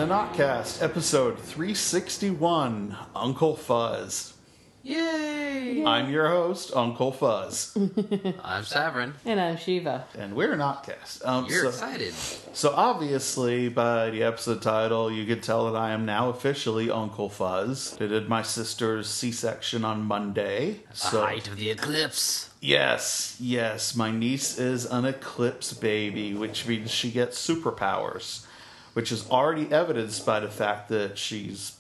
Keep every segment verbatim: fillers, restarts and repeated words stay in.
Notcast, episode three sixty-one, Uncle Fuzz. Yay! I'm your host, Uncle Fuzz. I'm Savrin. And I'm Shiva. And we're Notcast. Um, You're so, excited. So obviously, by the episode title, you can tell that I am now officially Uncle Fuzz. I did my sister's C-section on Monday. So, The height of the eclipse. Yes, yes, my niece is an eclipse baby, which means she gets superpowers, which is already evidenced by the fact that she's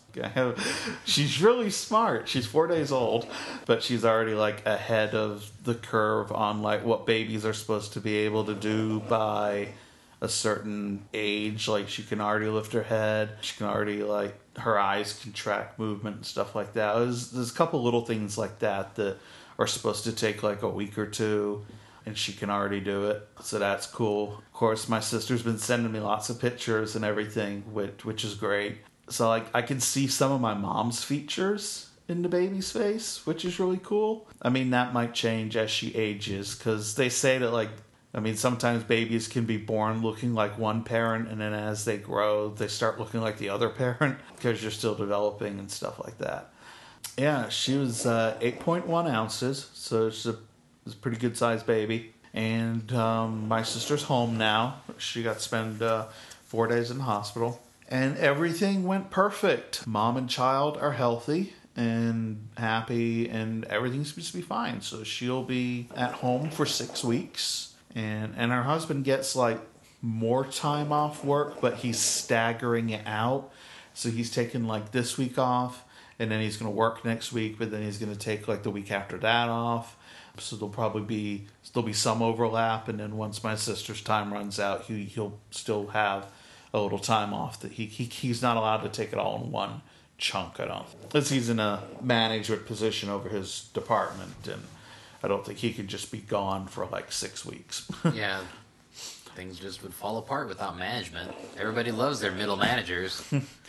she's really smart. She's four days old, but she's already like ahead of the curve on like what babies are supposed to be able to do by a certain age. Like she can already lift her head. She can already like her eyes can track movement and stuff like that. There's, there's a couple little things like that that are supposed to take like a week or two, and she can already do it. So that's cool. Of course, my sister's been sending me lots of pictures and everything, which which is great. So like I can see some of my mom's features in the baby's face, which is really cool. I mean, that might change as she ages, because they say that like, I mean, sometimes babies can be born looking like one parent, and then as they grow, they start looking like the other parent, because you're still developing and stuff like that. Yeah, she was uh, eight point one ounces, so she's a, she's a pretty good sized baby. And um, my sister's home now. She got to spend uh, four days in the hospital. And everything went perfect. Mom and child are healthy and happy, and everything seems to be fine. So she'll be at home for six weeks. And, and her husband gets like more time off work, but he's staggering it out. So he's taking like this week off, and then he's going to work next week, but then he's going to take like the week after that off. So there'll probably be, there'll be some overlap. And then once my sister's time runs out, he, he'll still have a little time off that he, he he's not allowed to take it all in one chunk, I don't. Because he's in a management position over his department, and I don't think he could just be gone for like six weeks. Yeah, things just would fall apart without management. Everybody loves their middle managers.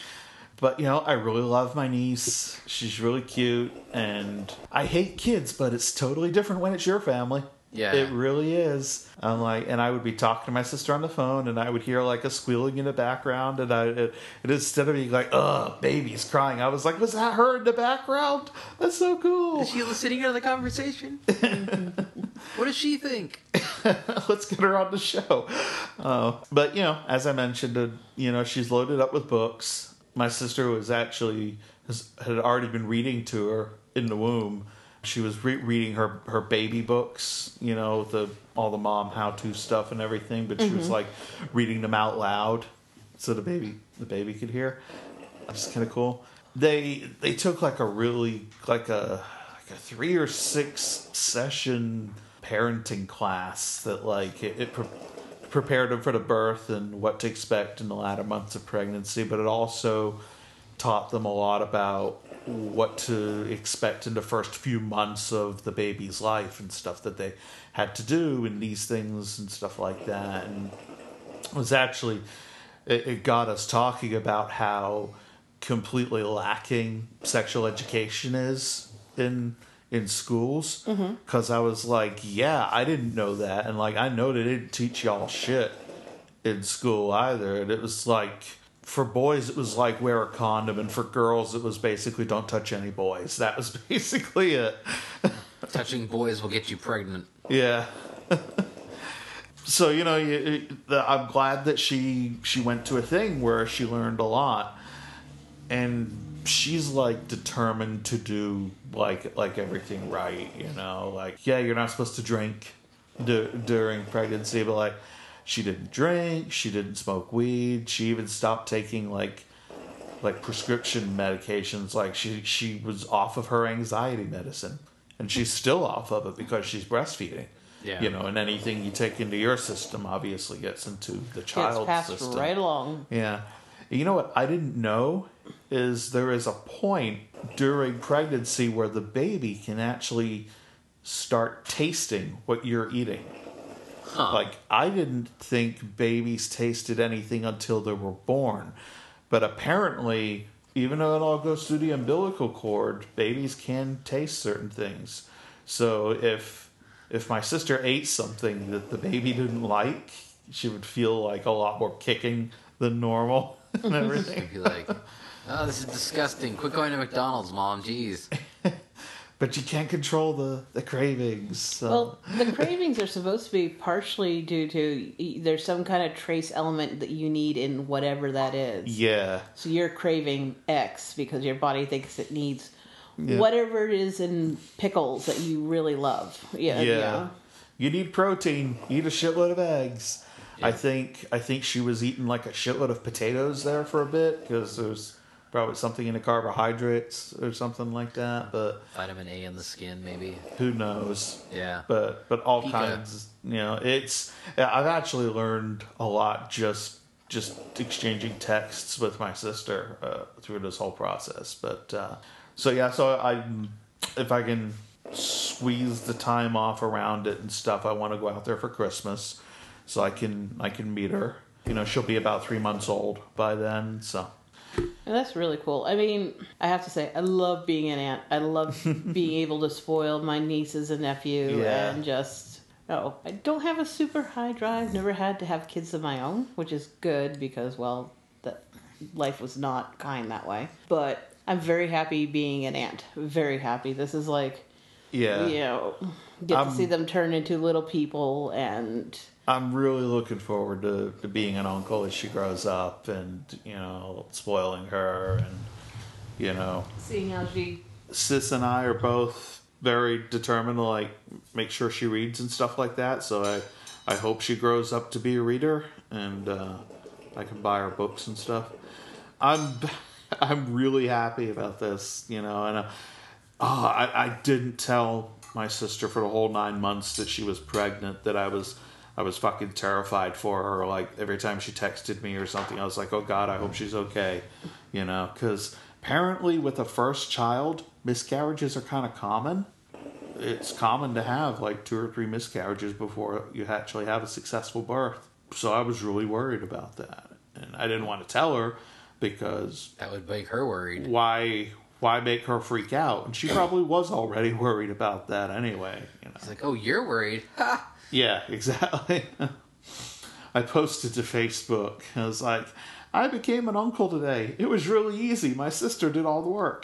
But, you know, I really love my niece. She's really cute, and I hate kids, but it's totally different when it's your family. Yeah. It really is. I'm like, and I would be talking to my sister on the phone, and I would hear like a squealing in the background, and I, it, and instead of being like, "Ugh, baby's crying," I was like, "Was that her in the background? That's so cool." Is she listening to the conversation? What does she think? Let's get her on the show. Uh, but you know, as I mentioned, uh, you know, she's loaded up with books. My sister was actually has, had already been reading to her in the womb. She was re- reading her, her baby books, you know, the all the mom how-to stuff and everything, but she mm-hmm. was like reading them out loud so the baby the baby could hear. It's kind of cool. They they took like a really like a like a three or six session parenting class that like it, it pre- prepared them for the birth and what to expect in the latter months of pregnancy, but it also taught them a lot about what to expect in the first few months of the baby's life and stuff that they had to do and these things and stuff like that. And it was actually, it, it got us talking about how completely lacking sexual education is in in schools. Because mm-hmm. I was like, yeah, I didn't know that. And like, I know they didn't teach y'all shit in school either. And it was like, for boys, it was like wear a condom, and for girls, it was basically don't touch any boys. That was basically it. Touching boys will get you pregnant. Yeah. So, you know, you, the, I'm glad that she she went to a thing where she learned a lot, and she's like determined to do like like everything right. You know, like yeah, you're not supposed to drink d- during pregnancy, but like. She didn't drink, she didn't smoke weed, she even stopped taking like like prescription medications. Like she she was off of her anxiety medicine, and she's still off of it because she's breastfeeding. Yeah. You know, and anything you take into your system obviously gets into the child's Gets passed system. right along. Yeah. You know what I didn't know is there is a point during pregnancy where the baby can actually start tasting what you're eating. Huh. Like, I didn't think babies tasted anything until they were born. But apparently, even though it all goes through the umbilical cord, babies can taste certain things. So if if my sister ate something that the baby didn't like, she would feel like a lot more kicking than normal and everything. Be like, oh, this is disgusting. Quit going to McDonald's, Mom. Jeez. But you can't control the, the cravings. So. Well, the cravings are supposed to be partially due to there's some kind of trace element that you need in whatever that is. Yeah. So you're craving X because your body thinks it needs Yeah. whatever it is in pickles that you really love. Yeah. Yeah. yeah. You need protein. Eat a shitload of eggs. Yeah. I think I think she was eating like a shitload of potatoes there for a bit because there's probably something in the carbohydrates or something like that. But Vitamin A in the skin, maybe. who knows? Yeah. But but all Pica. kinds. You know, it's. I've actually learned a lot just just exchanging texts with my sister uh, through this whole process. But uh, so yeah, so I if I can squeeze the time off around it and stuff, I want to go out there for Christmas so I can I can meet her. You know, she'll be about three months old by then, so. And that's really cool. I mean, I have to say, I love being an aunt. I love being able to spoil my nieces and nephew Yeah. and just... Oh, I don't have a super high drive. Never had to have kids of my own, which is good because, well, that life was not kind that way. But I'm very happy being an aunt. Very happy. This is like, Yeah. you know, get I'm- to see them turn into little people and... I'm really looking forward to, to being an uncle as she grows up and, you know, spoiling her and, you know. Seeing how she... Sis and I are both very determined to, like, make sure she reads and stuff like that. So I, I hope she grows up to be a reader and uh, I can buy her books and stuff. I'm I'm really happy about this, you know. And uh, oh, I, I didn't tell my sister for the whole nine months that she was pregnant, that I was... I was fucking terrified for her. Like, every time she texted me or something, I was like, oh, God, I hope she's okay. You know, because apparently with a first child, miscarriages are kind of common. It's common to have, like, two or three miscarriages before you actually have a successful birth. So I was really worried about that. And I didn't want to tell her because... That would make her worried. Why... Why make her freak out? And she probably was already worried about that anyway. You know? It's like, oh, you're worried. Ha! Yeah, exactly. I posted to Facebook. I was like, I became an uncle today. It was really easy. My sister did all the work.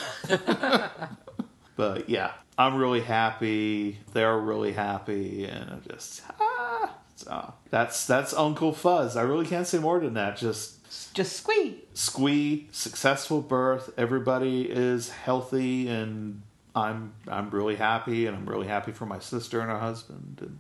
But yeah, I'm really happy. They're really happy. And I'm just, ah. So that's, that's Uncle Fuzz. I really can't say more than that. Just Just squeak. squee, successful birth. Everybody is healthy and I'm I'm really happy, and I'm really happy for my sister and her husband. And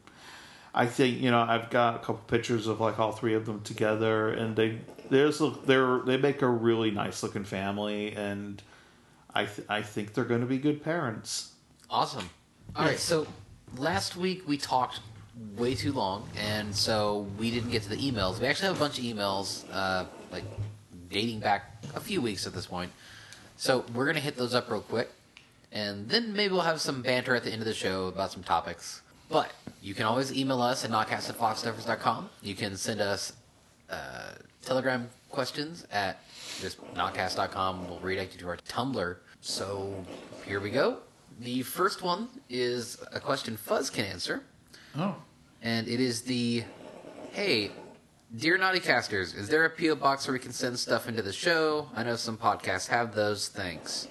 I think, you know, I've got a couple pictures of like all three of them together, and they there's a, they're they make a really nice looking family, and I th- I think they're going to be good parents. Awesome. All right, so last week we talked way too long, and so we didn't get to the emails. We actually have a bunch of emails, uh, like dating back a few weeks at this point. So we're going to hit those up real quick, and then maybe we'll have some banter at the end of the show about some topics. But you can always email us at notcast at fox stuffers dot com. You can send us uh, Telegram questions at just notcast dot com. We'll redirect you to our Tumblr. So here we go. The first one is a question Fuzz can answer. Oh. And it is the, hey, dear Naughty Casters, is there a P O box where we can send stuff into the show? I know some podcasts have those. Thanks.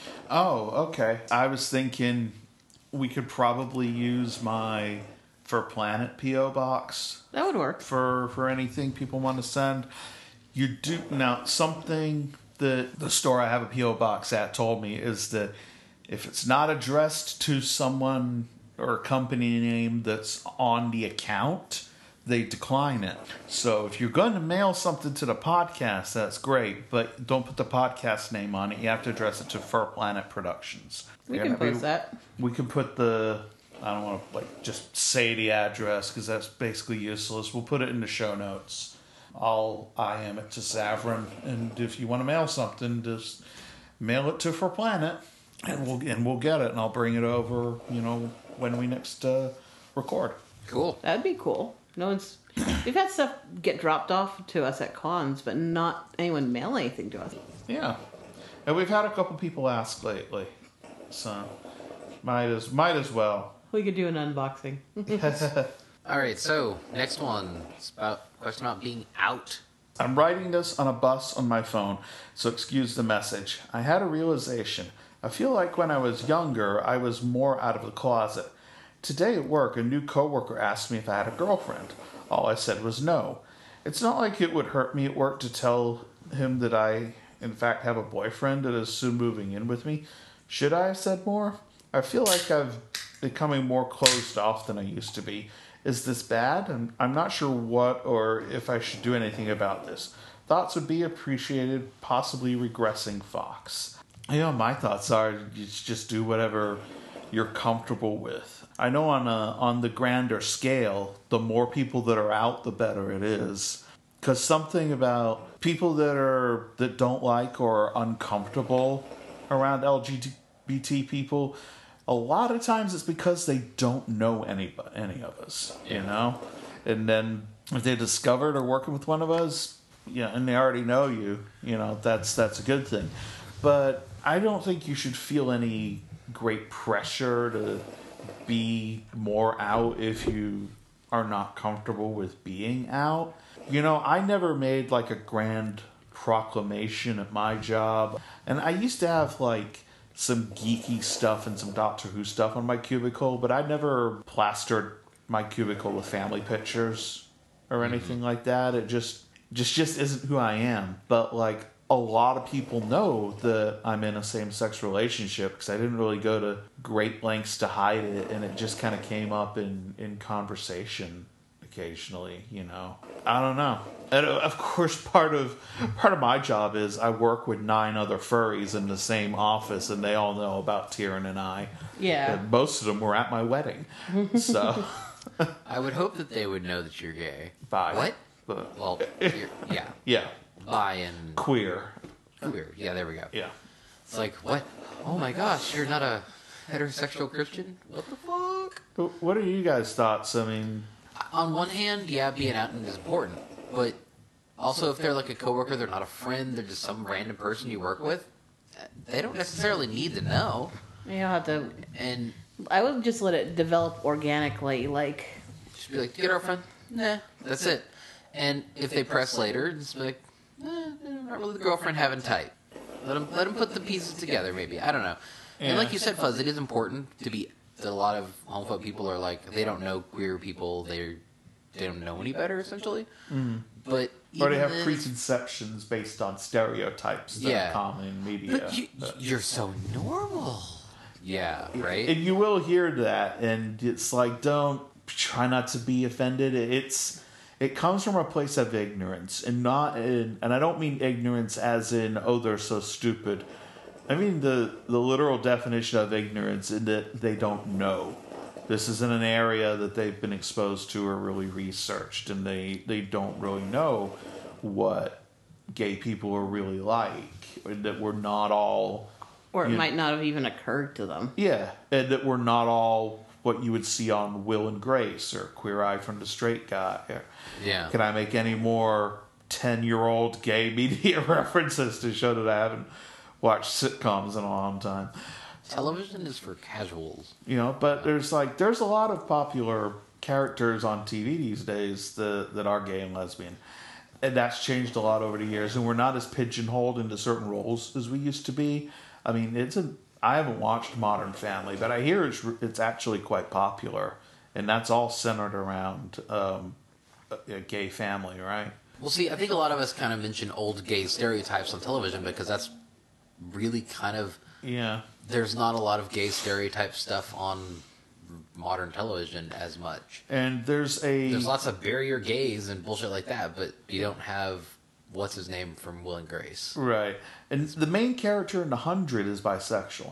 Oh, okay. I was thinking we could probably use my For Planet P O box That would work. for for anything people want to send. You do now something that the store I have a P O box at told me is that if it's not addressed to someone or a company name that's on the account, they decline it. So if you're going to mail something to the podcast, that's great, but don't put the podcast name on it. You have to address it to Fur Planet Productions. We Yeah, can maybe post that. We can put the, I don't want to like just say the address because that's basically useless. We'll put it in the show notes. I'll I am it to Savrin, and if you want to mail something, just mail it to For Planet, and we'll and we'll get it, and I'll bring it over. You know, when we next uh, record. Cool. That'd be cool. No one's. We've had stuff get dropped off to us at cons, but not anyone mail anything to us. Yeah, and we've had a couple people ask lately, so might as might as well. We could do an unboxing. All right, so next one. It's about question about being out. I'm writing this on a bus on my phone, so excuse the message. I had a realization. I feel like when I was younger, I was more out of the closet. Today at work, a new coworker asked me if I had a girlfriend. All I said was no. It's not like it would hurt me at work to tell him that I, in fact, have a boyfriend that is soon moving in with me. Should I have said more? I feel like I've becoming more closed off than I used to be. Is this bad? I'm, I'm not sure what or if I should do anything about this. Thoughts would be appreciated, possibly regressing Fox. You know, my thoughts are you just do whatever you're comfortable with. I know on a, on the grander scale, the more people that are out, the better it is. Because something about people that are that don't like or are uncomfortable around L G B T people, a lot of times it's because they don't know any any of us, you know? And then if they discovered or working with one of us, you know, and they already know you, you know, that's that's a good thing. But I don't think you should feel any great pressure to be more out if you are not comfortable with being out. You know, I never made like a grand proclamation at my job. And I used to have like some geeky stuff and some Doctor Who stuff on my cubicle, but I never plastered my cubicle with family pictures or anything mm-hmm. like that. It just just just isn't who I am. But like a lot of people know that I'm in a same-sex relationship because I didn't really go to great lengths to hide it, and it just kind of came up in, in conversation occasionally, you know. I don't know. And of course, part of part of my job is I work with nine other furries in the same office, and they all know about Tyrion and I. Yeah. And most of them were at my wedding. So I would hope that they would know that you're gay. Bi. What? But, well, you're, yeah. Yeah. Bi and queer. Queer. Yeah, there we go. Yeah. It's like, what? Oh my gosh, you're not a heterosexual Christian? What the fuck? What are you guys' thoughts? I mean, on one hand, yeah, being out is important, but also if they're like a coworker, they're not a friend, they're just some random person you work with, they don't necessarily need to know. You don't have to. And I would just let it develop organically, like. Just be like, "Do you get our friend?" Nah, that's it. And if they press later, just be like, eh, not really the girlfriend having type. Let them, let them put the pieces together, maybe. I don't know. Yeah. And like you said, Fuzz, it is important to be. That a lot of homophobe people are like, they don't know queer people. They they don't know any better, essentially. Mm. But or they have then, preconceptions based on stereotypes that yeah. are common in media. But, you, but you're so normal. Yeah, right? And you will hear that, and it's like, don't try not to be offended. It's it comes from a place of ignorance, and not in, and I don't mean ignorance as in, oh, they're so stupid. I mean the the literal definition of ignorance in that they don't know. This isn't an area that they've been exposed to or really researched, and they, they don't really know what gay people are really like, or that we're not all... Or it you might know, not have even occurred to them. Yeah, and that we're not all what you would see on Will and Grace or Queer Eye from the Straight Guy. Yeah. Can I make any more ten-year-old gay media references to show that I haven't watched sitcoms in a long time? Television is for casuals. You know, but there's like there's a lot of popular characters on T V these days that that are gay and lesbian. And that's changed a lot over the years, and we're not as pigeonholed into certain roles as we used to be. I mean, it's a I haven't watched Modern Family, but I hear it's it's actually quite popular, and that's all centered around um, a, a gay family, right? Well, see, I think a lot of us kind of mention old gay stereotypes on television because that's really kind of yeah. There's not a lot of gay stereotype stuff on modern television as much. And there's a... There's lots of barrier gays and bullshit like that, but you don't have... What's his name from Will and Grace? Right. And the main character in The Hundred is bisexual.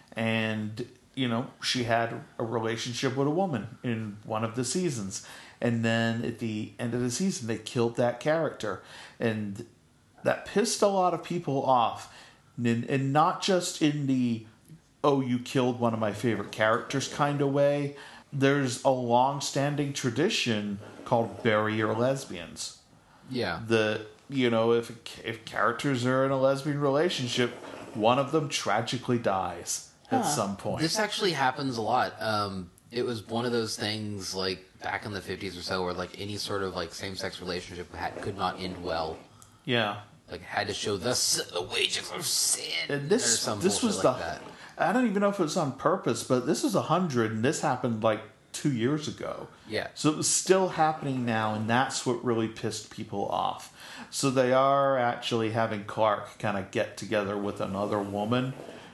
And, you know, she had a relationship with a woman in one of the seasons. And then at the end of the season, they killed that character. And that pissed a lot of people off. And, and not just in the... oh, you killed one of my favorite characters kind of way. There's a long-standing tradition called bury your lesbians. Yeah. The, you know, if if characters are in a lesbian relationship, one of them tragically dies huh. at some point. This actually happens a lot. Um, it was one of those things, like, back in the fifties or so, where, like, any sort of, like, same-sex relationship had, could not end well. Yeah. Like, had to show the, s- the wages of sin. And this or some this was bullshit the like that. I don't even know if it was on purpose, but this is a hundred, and this happened like two years ago. Yeah. So it was still happening now, and that's what really pissed people off. So they are actually having Clark kind of get together with another woman.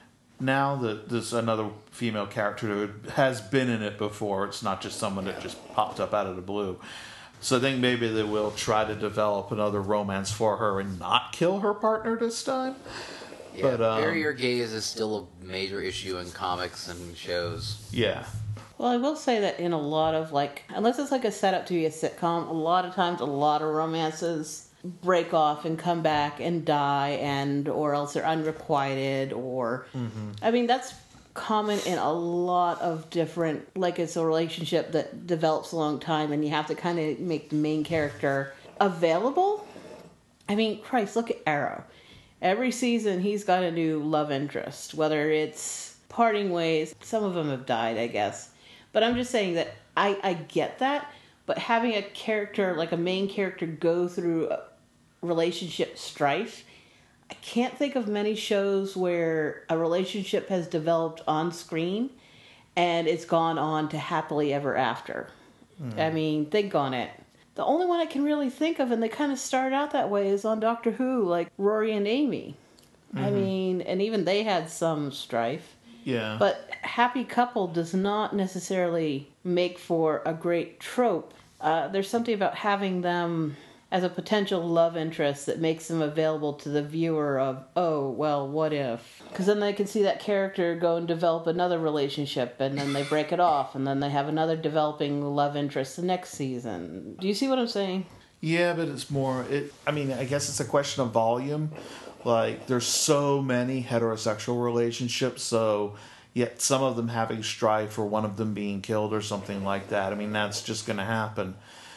Now that there's another female character who has been in it before, it's not just someone that just popped up out of the blue. So I think maybe they will try to develop another romance for her and not kill her partner this time. Yeah, But, um, barrier gaze is still a major issue in comics and shows. Yeah. Well, I will say that in a lot of, like, unless it's like a setup to be a sitcom, a lot of times a lot of romances break off and come back and die, and or else they're unrequited, or Mm-hmm. I mean that's common in a lot of different, like, it's a relationship that develops a long time and you have to kind of make the main character available. I mean, Christ, look at Arrow. Every season he's got a new love interest, whether it's parting ways. Some of them have died, I guess. But I'm just saying that I, I get that, but having a character, like a main character, go through a relationship strife, I can't think of many shows where a relationship has developed on screen and it's gone on to happily ever after. Mm. I mean, think on it. The only one I can really think of, and they kind of started out that way, is on Doctor Who, like Rory and Amy. Mm-hmm. I mean, and even they had some strife. Yeah. But happy couple does not necessarily make for a great trope. Uh, there's something about having them as a potential love interest that makes them available to the viewer of, oh, well, what if? Because then they can see that character go and develop another relationship, and then they break it off, and then they have another developing love interest the next season. Do you see what I'm saying? Yeah, but it's more, it. I mean, I guess it's a question of volume. Like, there's so many heterosexual relationships, so yet some of them having strife or one of them being killed or something like that. I mean, that's just going to happen.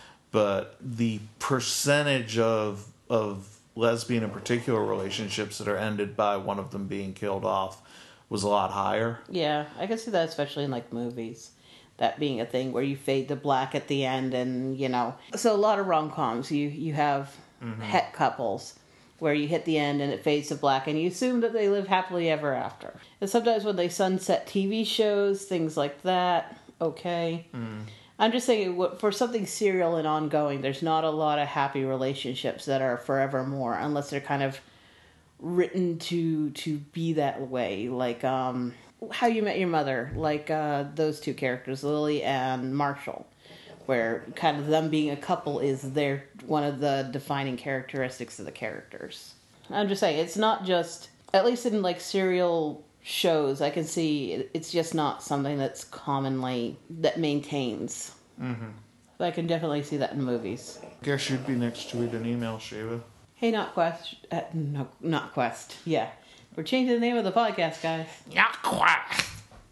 But the percentage of of lesbian and particular relationships that are ended by one of them being killed off was a lot higher. Yeah, I can see that, especially in, like, movies. That being a thing where you fade to black at the end, and, you know. So a lot of rom-coms, you, you have mm-hmm. het couples where you hit the end and it fades to black, and you assume that they live happily ever after. And sometimes when they sunset T V shows, things like that, okay. Mm. I'm just saying, for something serial and ongoing, there's not a lot of happy relationships that are forevermore, unless they're kind of written to to be that way. Like um, How You Met Your Mother, like uh, those two characters, Lily and Marshall, where kind of them being a couple is their one of the defining characteristics of the characters. I'm just saying, it's not just, at least in like serial shows, I can see it's just not something that's commonly, that maintains. Mm-hmm. But I can definitely see that in movies. Guess you'd be next to read an email, Shiva. Hey, not Quest. Uh, no, not Quest. Yeah. We're changing the name of the podcast, guys. Not Quest.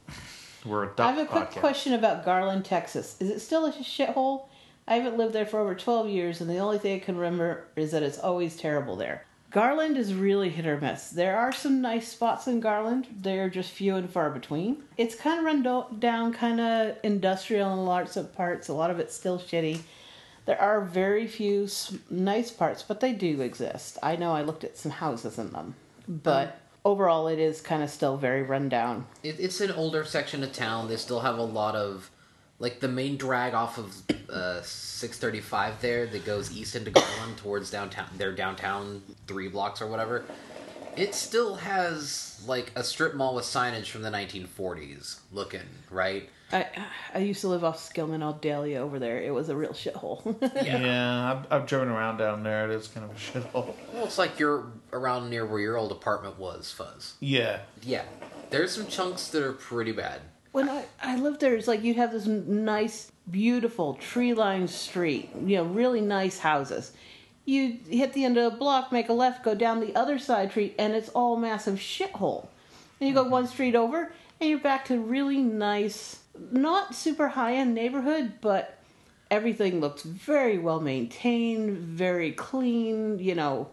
We're a duck I have a quick podcast. question about Garland, Texas. Is it still a shithole? I haven't lived there for over twelve years, and the only thing I can remember is that it's always terrible there. Garland is really hit or miss. There are some nice spots in Garland. They're just few and far between. It's kind of run do- down, kind of industrial in lots of parts. A lot of it's still shitty. There are very few s- nice parts, but they do exist. I know I looked at some houses in them. But um, overall, it is kind of still very run down. It, it's an older section of town. They still have a lot of... Like, the main drag off of uh, six thirty-five there that goes east into Garland towards downtown, their downtown three blocks or whatever, it still has, like, a strip mall with signage from the nineteen forties looking, right? I I used to live off Skillman Aldelia over there. It was a real shithole. Yeah, yeah I've, I've driven around down there. It is kind of a shithole. Well, it's like you're around near where your old apartment was, Fuzz. Yeah. Yeah. There's some chunks that are pretty bad. When I, I lived there, it's like you'd have this nice, beautiful, tree-lined street. You know, really nice houses. You hit the end of the block, make a left, go down the other side street, and it's all massive shithole. And you go one street over, and you're back to really nice, not super high-end neighborhood, but everything looks very well maintained, very clean, you know.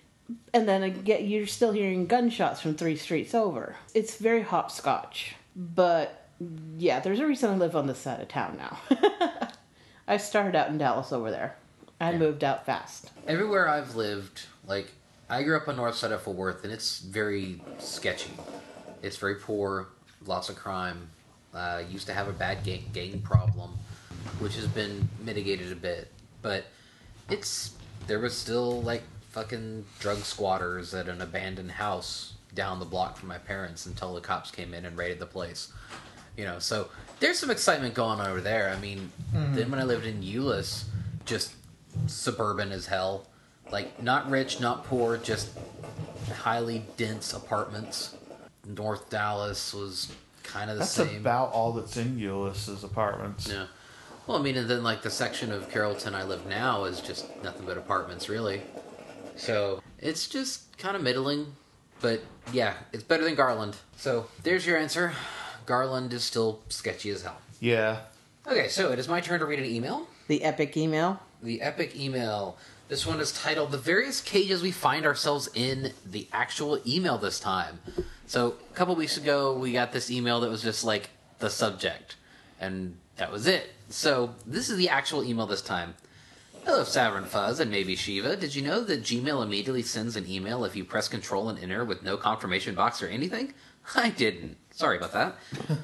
And then again, you're still hearing gunshots from three streets over. It's very hopscotch. But yeah, there's a reason I live on this side of town now. I started out in Dallas over there. I yeah. moved out fast. Everywhere I've lived, Like, I grew up on north side of Fort Worth, and it's very sketchy. It's very poor, lots of crime. Uh, used to have a bad gang, gang problem, which has been mitigated a bit. But it's there was still, like, fucking drug squatters at an abandoned house down the block from my parents until the cops came in and raided the place. You know, so there's some excitement going on over there. I mean, mm-hmm. Then when I lived in Euless, just suburban as hell. Like, not rich, not poor, just highly dense apartments. North Dallas was kind of the that's same. That's about all that's in Euless is apartments. Yeah. Well, I mean, and then, like, the section of Carrollton I live now is just nothing but apartments, really. So, it's just kind of middling. But, yeah, it's better than Garland. So, there's your answer. Garland is still sketchy as hell. Yeah. Okay, so it is my turn to read an email. The epic email. The epic email. This one is titled, The Various Cages We Find Ourselves in, the actual email this time. So, a couple weeks ago, we got this email that was just like, the subject. And that was it. So, this is the actual email this time. Hello, Savern Fuzz and maybe Shiva. Did you know that Gmail immediately sends an email if you press Control and Enter with no confirmation box or anything? I didn't. Sorry about that.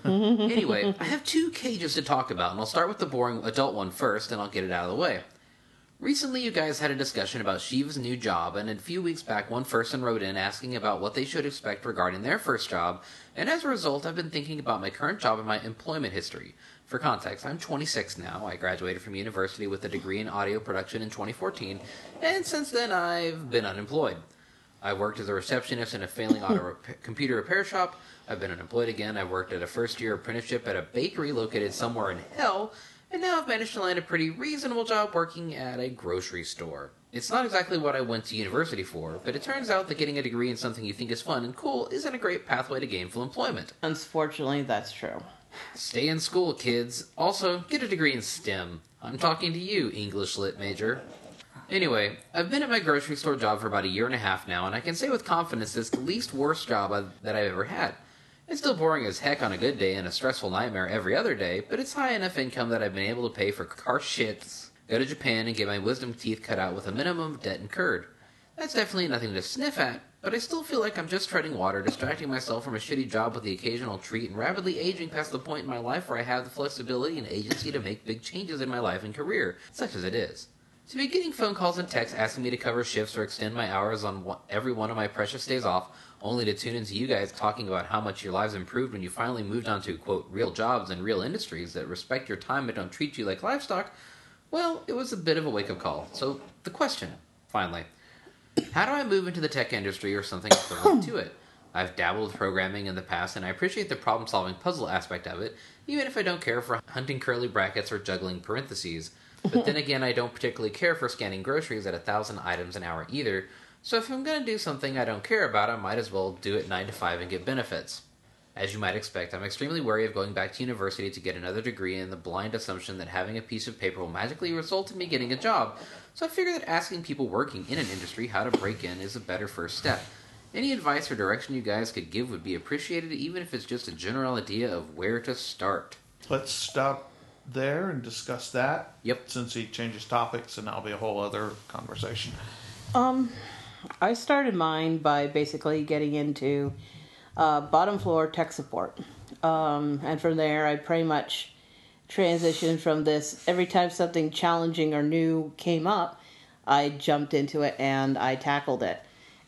Anyway, I have two cages to talk about, and I'll start with the boring adult one first, and I'll get it out of the way. Recently, you guys had a discussion about Shiva's new job, and a few weeks back, one person wrote in asking about what they should expect regarding their first job, and as a result, I've been thinking about my current job and my employment history. For context, I'm twenty-six now. I graduated from university with a degree in audio production in twenty fourteen, and since then, I've been unemployed. I worked as a receptionist in a failing auto rep- computer repair shop. I've been unemployed again. I worked at a first-year apprenticeship at a bakery located somewhere in hell, and now I've managed to land a pretty reasonable job working at a grocery store. It's not exactly what I went to university for, but it turns out that getting a degree in something you think is fun and cool isn't a great pathway to gainful employment. Unfortunately, that's true. Stay in school, kids. Also, get a degree in STEM. I'm talking to you, English Lit major. Anyway, I've been at my grocery store job for about a year and a half now, and I can say with confidence it's the least worst job I've, that I've ever had. It's still boring as heck on a good day and a stressful nightmare every other day, but it's high enough income that I've been able to pay for car shits, go to Japan, and get my wisdom teeth cut out with a minimum of debt incurred. That's definitely nothing to sniff at, but I still feel like I'm just treading water, distracting myself from a shitty job with the occasional treat, and rapidly aging past the point in my life where I have the flexibility and agency to make big changes in my life and career, such as it is. To be getting phone calls and texts asking me to cover shifts or extend my hours on one, every one of my precious days off, only to tune into you guys talking about how much your lives improved when you finally moved on to, quote, real jobs and real industries that respect your time and don't treat you like livestock, well, it was a bit of a wake-up call. So, the question, finally. How do I move into the tech industry or something equivalent to it? I've dabbled with programming in the past, and I appreciate the problem-solving puzzle aspect of it, even if I don't care for hunting curly brackets or juggling parentheses. But then again, I don't particularly care for scanning groceries at a thousand items an hour either, so if I'm going to do something I don't care about, I might as well do it nine to five and get benefits. As you might expect, I'm extremely wary of going back to university to get another degree in the blind assumption that having a piece of paper will magically result in me getting a job, so I figure that asking people working in an industry how to break in is a better first step. Any advice or direction you guys could give would be appreciated, even if it's just a general idea of where to start. Let's stop there and discuss that. Yep. Since he changes topics, and that'll be a whole other conversation. Um, I started mine by basically getting into uh, bottom floor tech support. Um, and from there, I pretty much transitioned from this. Every time something challenging or new came up, I jumped into it and I tackled it.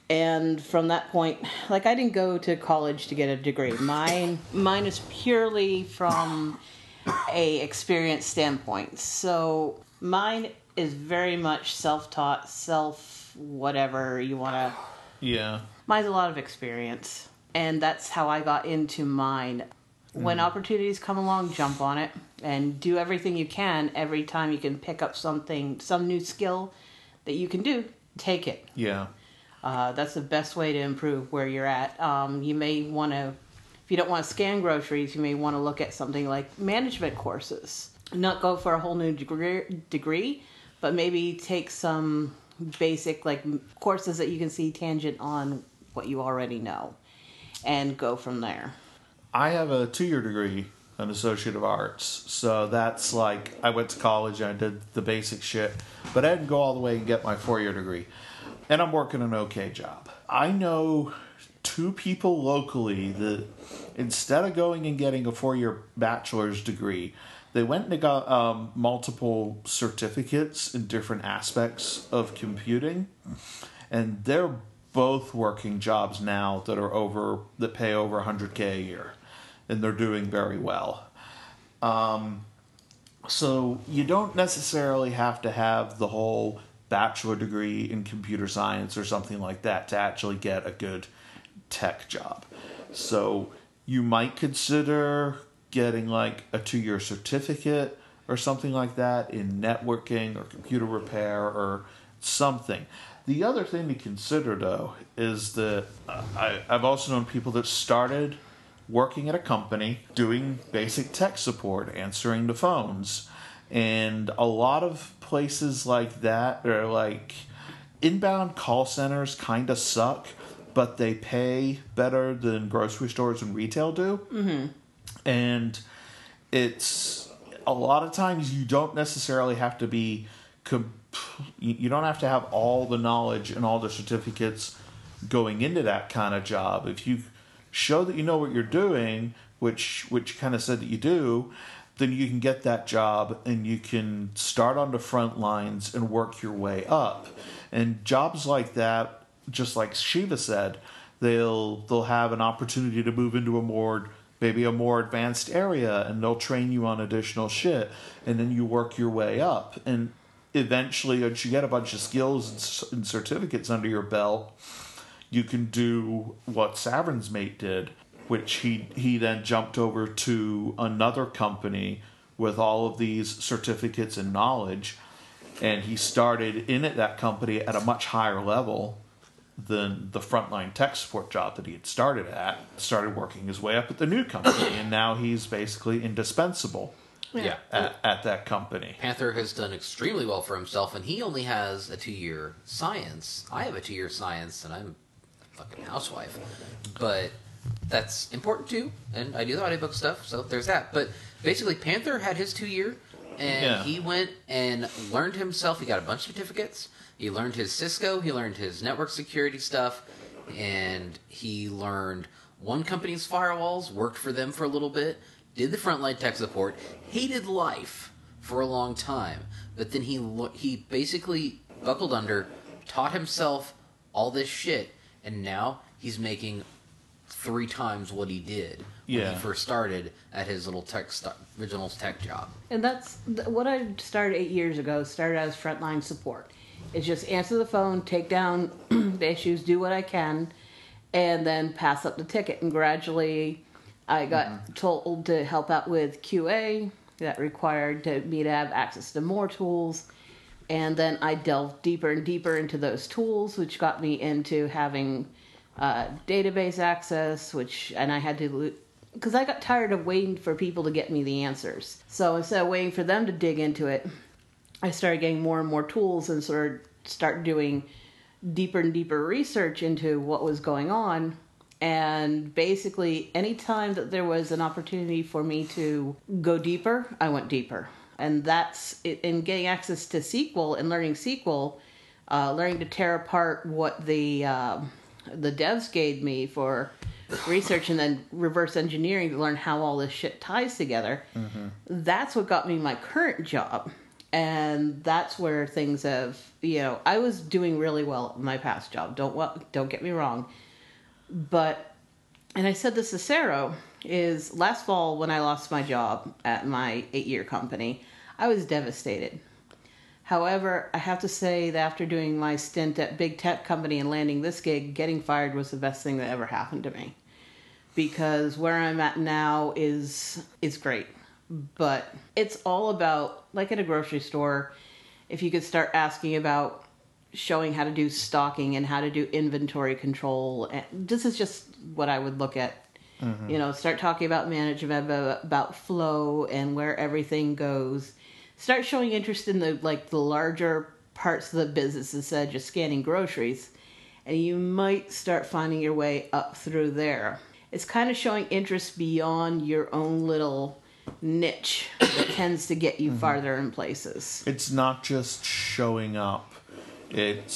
And from that point, like, I didn't go to college to get a degree. Mine, mine is purely from a experience standpoint. So mine is very much self-taught, self whatever you want to. Yeah. Mine's a lot of experience, and that's how I got into mine. When mm. opportunities come along, jump on it and do everything you can. Every time you can pick up something, some new skill that you can do, take it. Yeah. Uh, that's the best way to improve where you're at. Um, you may want to, if you don't want to scan groceries, you may want to look at something like management courses. Not go for a whole new degree, degree, but maybe take some basic like courses that you can see tangent on what you already know, and go from there. I have a two-year degree in Associate of Arts, so that's like I went to college and I did the basic shit, but I didn't go all the way and get my four-year degree. and I'm working an okay job. I know two people locally that instead of going and getting a four-year bachelor's degree, they went and got um, multiple certificates in different aspects of computing, and they're both working jobs now that are over that pay over one hundred K a year, and they're doing very well. Um, so you don't necessarily have to have the whole bachelor degree in computer science or something like that to actually get a good tech job. So you might consider getting like a two-year certificate or something like that in networking or computer repair or something. The other thing to consider, though, is that uh, I, I've also known people that started working at a company doing basic tech support, answering the phones. And a lot of places like that are like inbound call centers kind of suck, but they pay better than grocery stores and retail do. Mm-hmm. And it's a lot of times you don't necessarily have to be com- you don't have to have all the knowledge and all the certificates going into that kind of job. If you show that you know what you're doing, which which kind of said that you do, then you can get that job and you can start on the front lines and work your way up. And jobs like that, just like Shiva said, they'll they'll have an opportunity to move into a more maybe a more advanced area, and they'll train you on additional shit, and then you work your way up. And eventually, once you get a bunch of skills and certificates under your belt, you can do what Savrin's mate did, which he he then jumped over to another company with all of these certificates and knowledge, and he started in at that company at a much higher level than the frontline tech support job that he had started at. Started working his way up at the new company, and now he's basically indispensable. Yeah. At, at that company. Panther has done extremely well for himself, and he only has a two-year science. I have a two-year science, and I'm a fucking housewife. But that's important too, and I do the audiobook stuff, so there's that. But basically, Panther had his two-year, and Yeah. he went and learned himself. He got a bunch of certificates. He learned his Cisco. He learned his network security stuff, and he learned one company's firewalls, worked for them for a little bit, did the frontline tech support, hated life for a long time, but then he he basically buckled under, taught himself all this shit, and now he's making three times what he did when Yeah. he first started at his little tech st- original tech job. And that's th- what I started eight years ago. Started as frontline support. It's just answer the phone, take down the issues, do what I can, and then pass up the ticket. And gradually, I got mm-hmm. told to help out with Q A. That required to, me to have access to more tools. And then I delved deeper and deeper into those tools, which got me into having uh, database access, which, and I had to, because I got tired of waiting for people to get me the answers. So instead of waiting for them to dig into it, I started getting more and more tools and sort of start doing deeper and deeper research into what was going on. And basically, any time that there was an opportunity for me to go deeper, I went deeper. And that's it, in getting access to S Q L and learning S Q L, uh, learning to tear apart what the uh, the devs gave me for research and then reverse engineering to learn how all this shit ties together. Mm-hmm. That's what got me my current job. And that's where things have, you know, I was doing really well at my past job. Don't well, don't get me wrong. But, and I said this to Sarah, is last fall when I lost my job at my eight-year company, I was devastated. However, I have to say that after doing my stint at big tech company and landing this gig, getting fired was the best thing that ever happened to me. Because where I'm at now is is great. But it's all about, like at a grocery store, if you could start asking about showing how to do stocking and how to do inventory control. And this is just what I would look at. Mm-hmm. You know, start talking about management, about, about flow and where everything goes. Start showing interest in the like the larger parts of the business instead of just scanning groceries. And you might start finding your way up through there. It's kind of showing interest beyond your own little niche that tends to get you mm-hmm. farther in places. It's not just showing up. It's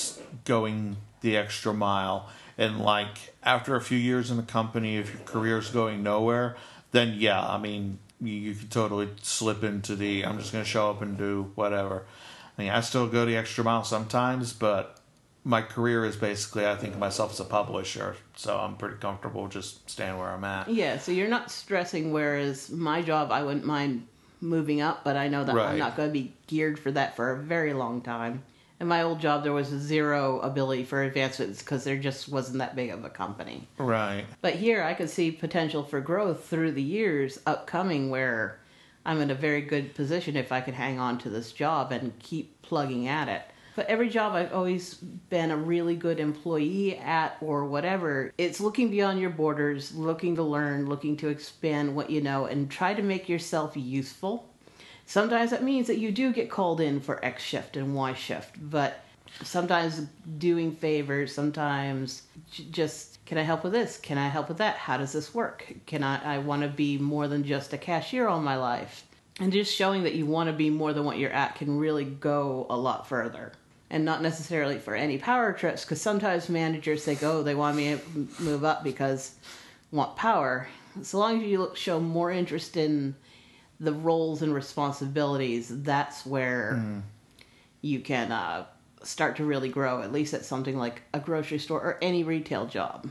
going the extra mile. And like after a few years in the company, if your career's going nowhere, then yeah, I mean, you, you can totally slip into the I'm just going to show up and do whatever. I mean, I still go the extra mile sometimes, but my career is basically, I think of myself as a publisher, so I'm pretty comfortable just staying where I'm at. Yeah, so you're not stressing, whereas my job, I wouldn't mind moving up, but I know that Right. I'm not going to be geared for that for a very long time. In my old job, there was zero ability for advancements because there just wasn't that big of a company. Right. But here, I could see potential for growth through the years upcoming where I'm in a very good position if I could hang on to this job and keep plugging at it. But every job I've always been a really good employee at or whatever, it's looking beyond your borders, looking to learn, looking to expand what you know, and try to make yourself useful. Sometimes that means that you do get called in for X shift and Y shift, but sometimes doing favors, sometimes j- just, can I help with this? Can I help with that? How does this work? Can I, I want to be more than just a cashier all my life. And just showing that you want to be more than what you're at can really go a lot further. And not necessarily for any power trips, because sometimes managers think, oh, they want me to move up because they want power. So long as you look, show more interest in the roles and responsibilities, that's where mm. you can uh, start to really grow, at least at something like a grocery store or any retail job.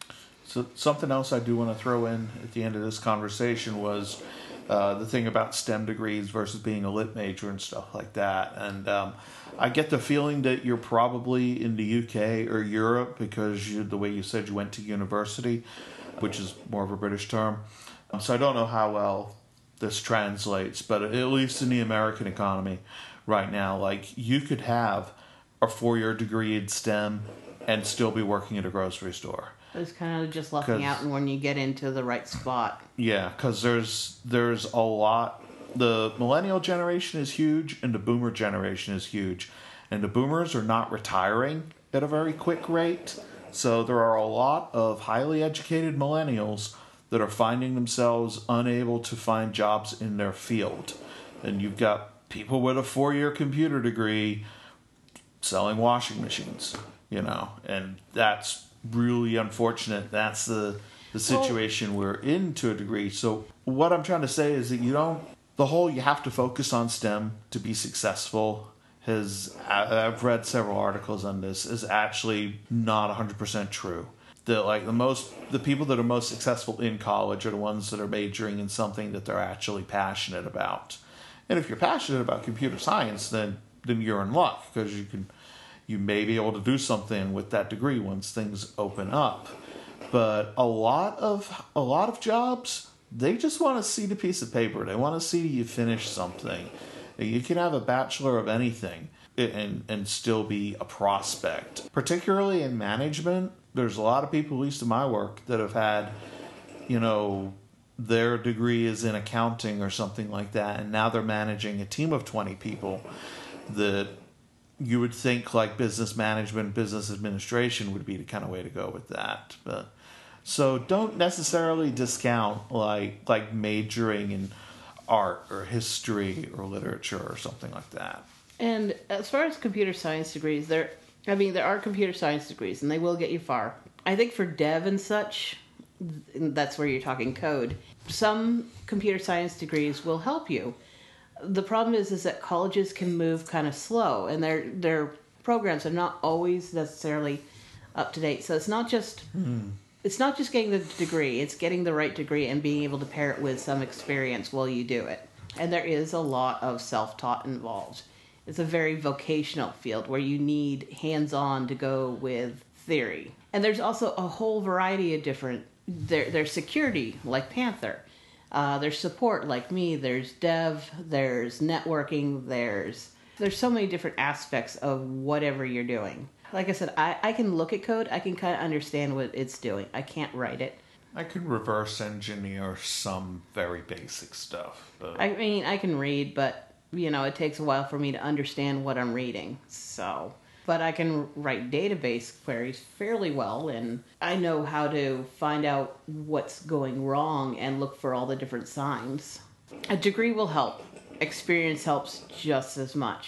So something else I do want to throw in at the end of this conversation was uh, the thing about STEM degrees versus being a lit major and stuff like that. And um, I get the feeling that you're probably in the U K or Europe because you, the way you said you went to university, which is more of a British term. Um, so I don't know how well this translates, but at least in the American economy right now, like you could have a four-year degree in STEM and still be working at a grocery store. It's kind of just lucking out when you get into the right spot. Yeah, because there's there's a lot. The millennial generation is huge, and the boomer generation is huge. And the boomers are not retiring at a very quick rate. So there are a lot of highly educated millennials that are finding themselves unable to find jobs in their field. And you've got people with a four-year computer degree selling washing machines, you know, and that's really unfortunate. That's the the situation well, we're in to a degree. So what I'm trying to say is that you don't, the whole you have to focus on STEM to be successful has, I've read several articles on this, is actually not one hundred percent true. The like the most the people that are most successful in college are the ones that are majoring in something that they're actually passionate about. And if you're passionate about computer science, then then you're in luck because you can you may be able to do something with that degree once things open up. But a lot of a lot of jobs, they just want to see the piece of paper. They want to see you finish something. You can have a bachelor of anything and and still be a prospect. Particularly in management, there's a lot of people, at least in my work, that have had, you know, their degree is in accounting or something like that, and now they're managing a team of twenty people that you would think like business management, business administration would be the kind of way to go with that. But so don't necessarily discount like like majoring in art or history or literature or something like that. And as far as computer science degrees, there, I mean, there are computer science degrees, and they will get you far. I think for dev and such, that's where you're talking code. Some computer science degrees will help you. The problem is, is that colleges can move kind of slow, and their their programs are not always necessarily up to date. So it's not just mm. it's not just getting the degree; it's getting the right degree and being able to pair it with some experience while you do it. And there is a lot of self-taught involved. It's a very vocational field where you need hands-on to go with theory. And there's also a whole variety of different. There, there's security like Panther. Uh, there's support like me, there's dev, there's networking, there's there's so many different aspects of whatever you're doing. Like I said, I, I can look at code, I can kind of understand what it's doing. I can't write it. I can reverse engineer some very basic stuff. But I mean, I can read, but, you know, it takes a while for me to understand what I'm reading, so... But I can write database queries fairly well, and I know how to find out what's going wrong and look for all the different signs. A degree will help. Experience helps just as much.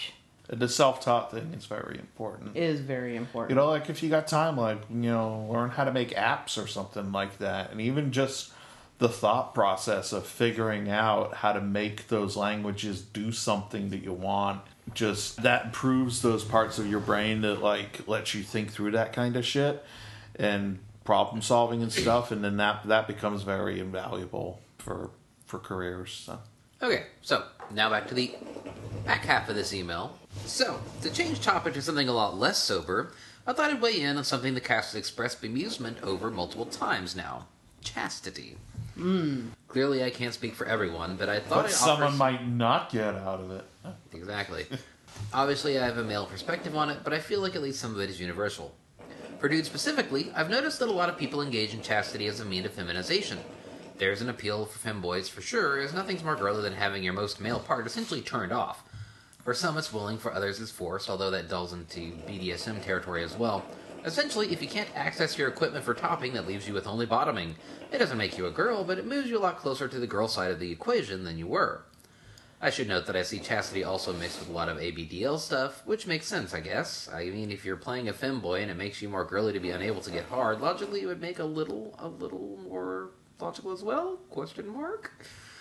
The self-taught thing is very important. It is very important. You know, like if you got time, like, you know, learn how to make apps or something like that. And even just the thought process of figuring out how to make those languages do something that you want. Just that improves those parts of your brain that, like, lets you think through that kind of shit and problem solving and stuff. And then that, that becomes very invaluable for, for careers. So. Okay, so now back to the back half of this email. So, to change topic to something a lot less sober, I thought I'd weigh in on something the cast has expressed bemusement over multiple times now. Chastity. Mm. Clearly I can't speak for everyone, but I thought But I'd someone offer... might not get out of it. Exactly. Obviously I have a male perspective on it, but I feel like at least some of it is universal. For dudes specifically, I've noticed that a lot of people engage in chastity as a mean of feminization. There's an appeal for femboys for sure, as nothing's more girly than having your most male part essentially turned off. For some it's willing, for others it's forced, although that delves into B D S M territory as well. Essentially, if you can't access your equipment for topping, that leaves you with only bottoming. It doesn't make you a girl, but it moves you a lot closer to the girl side of the equation than you were. I should note that I see chastity also mixed with a lot of A B D L stuff, which makes sense, I guess. I mean, if you're playing a femboy and it makes you more girly to be unable to get hard, logically it would make a little, a little more logical as well? Question mark?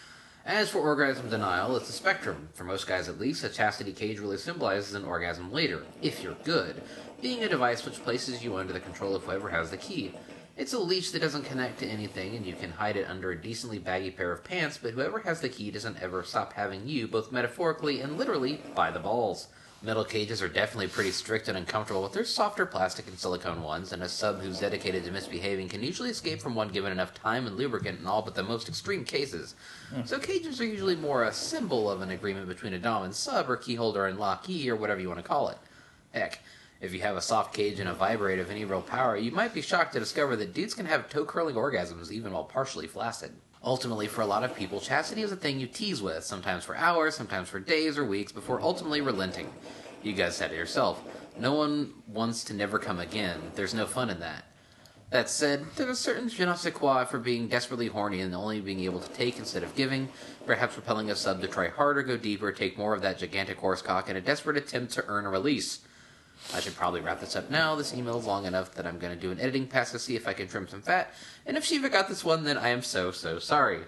As for orgasm denial, it's a spectrum. For most guys at least, a chastity cage really symbolizes an orgasm later, if you're good, being a device which places you under the control of whoever has the key. It's a leash that doesn't connect to anything, and you can hide it under a decently baggy pair of pants, but whoever has the key doesn't ever stop having you, both metaphorically and literally, by the balls. Metal cages are definitely pretty strict and uncomfortable, but there's softer plastic and silicone ones, and a sub who's dedicated to misbehaving can usually escape from one given enough time and lubricant in all but the most extreme cases. Mm. So cages are usually more a symbol of an agreement between a dom and sub, or key holder and lockee, or whatever you want to call it. Heck, if you have a soft cage and a vibrate of any real power, you might be shocked to discover that dudes can have toe-curling orgasms even while partially flaccid. Ultimately, for a lot of people, chastity is a thing you tease with, sometimes for hours, sometimes for days or weeks, before ultimately relenting. You guys said it yourself. No one wants to never come again. There's no fun in that. That said, there's a certain je ne sais quoi for being desperately horny and only being able to take instead of giving, perhaps propelling a sub to try harder, go deeper, take more of that gigantic horsecock in a desperate attempt to earn a release. I should probably wrap this up now. This email is long enough that I'm going to do an editing pass to see if I can trim some fat. And if Shiva got this one, then I am so, so sorry.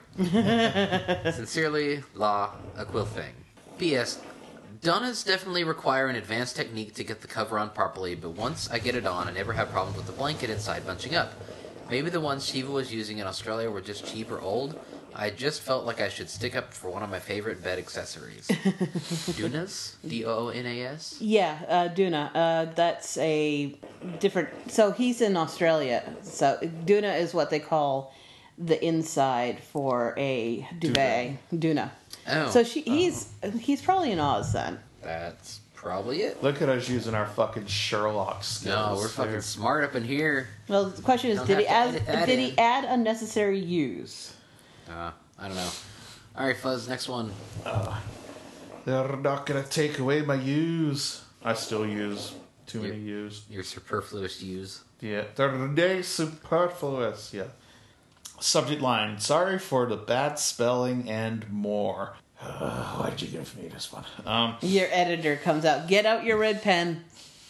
Sincerely, La Aquilthing. P S. Donnas definitely require an advanced technique to get the cover on properly, but once I get it on, I never have problems with the blanket inside bunching up. Maybe the ones Shiva was using in Australia were just cheap or old. I just felt like I should stick up for one of my favorite bed accessories. Dunas? D O O N A S? Yeah, uh, Duna. Uh, that's a different... So he's in Australia. So Duna is what they call the inside for a duvet. Duna. Oh. So she, he's he's probably in Oz then. That's probably it. Look at us using our fucking Sherlock skills. No, we're fucking there. smart up in here. Well, the question is, Don't did he have add to edit that did in. he add unnecessary use? Uh, I don't know. Alright, Fuzz, next one. Uh, they're not gonna take away my use. I still use too Your- many use. Your superfluous use. Yeah, they're they superfluous. Yeah. Subject line: sorry for the bad spelling and more. Uh, why'd you give me this one? Um, Your editor comes out. Get out your red pen.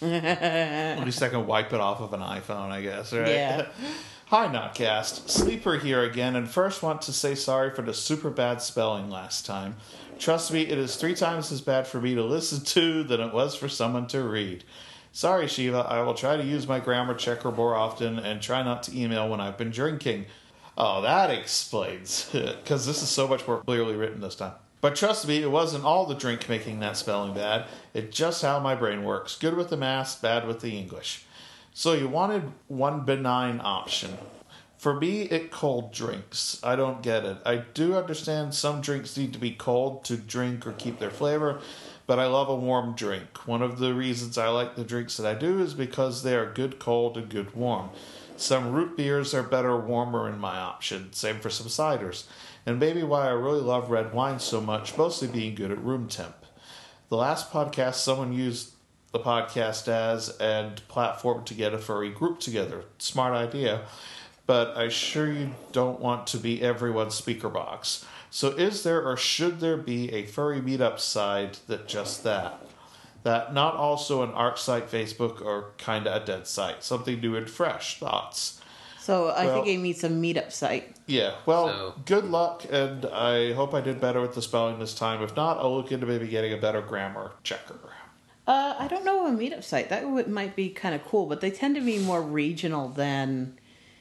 at least I can wipe it off of an iPhone, I guess. Right? Yeah. Hi, Notcast. Sleeper here again, and first want to say sorry for the super bad spelling last time. Trust me, it is three times as bad for me to listen to than it was for someone to read. Sorry, Shiva. I will try to use my grammar checker more often and try not to email when I've been drinking. Oh, that explains. Because this is so much more clearly written this time. But trust me, it wasn't all the drink making that spelling bad. It's just how my brain works. Good with the math, bad with the English. So you wanted one benign option. For me, it cold drinks. I don't get it. I do understand some drinks need to be cold to drink or keep their flavor, but I love a warm drink. One of the reasons I like the drinks that I do is because they are good cold and good warm. Some root beers are better warmer in my option. Same for some ciders. And maybe why I really love red wine so much, mostly being good at room temp. The last podcast, someone used the podcast as and platform to get a furry group together. Smart idea. But I sure you don't want to be everyone's speaker box. So is there or should there be a furry meetup side that just that? that not also an art site, Facebook, or kind of a dead site. Something new and fresh. Thoughts? So I Well- think it meets a meetup site. Yeah, well, So- good luck, and I hope I did better with the spelling this time. If not, I'll look into maybe getting a better grammar checker. Uh, I don't know a meetup site. That would, might be kind of cool, but they tend to be more regional than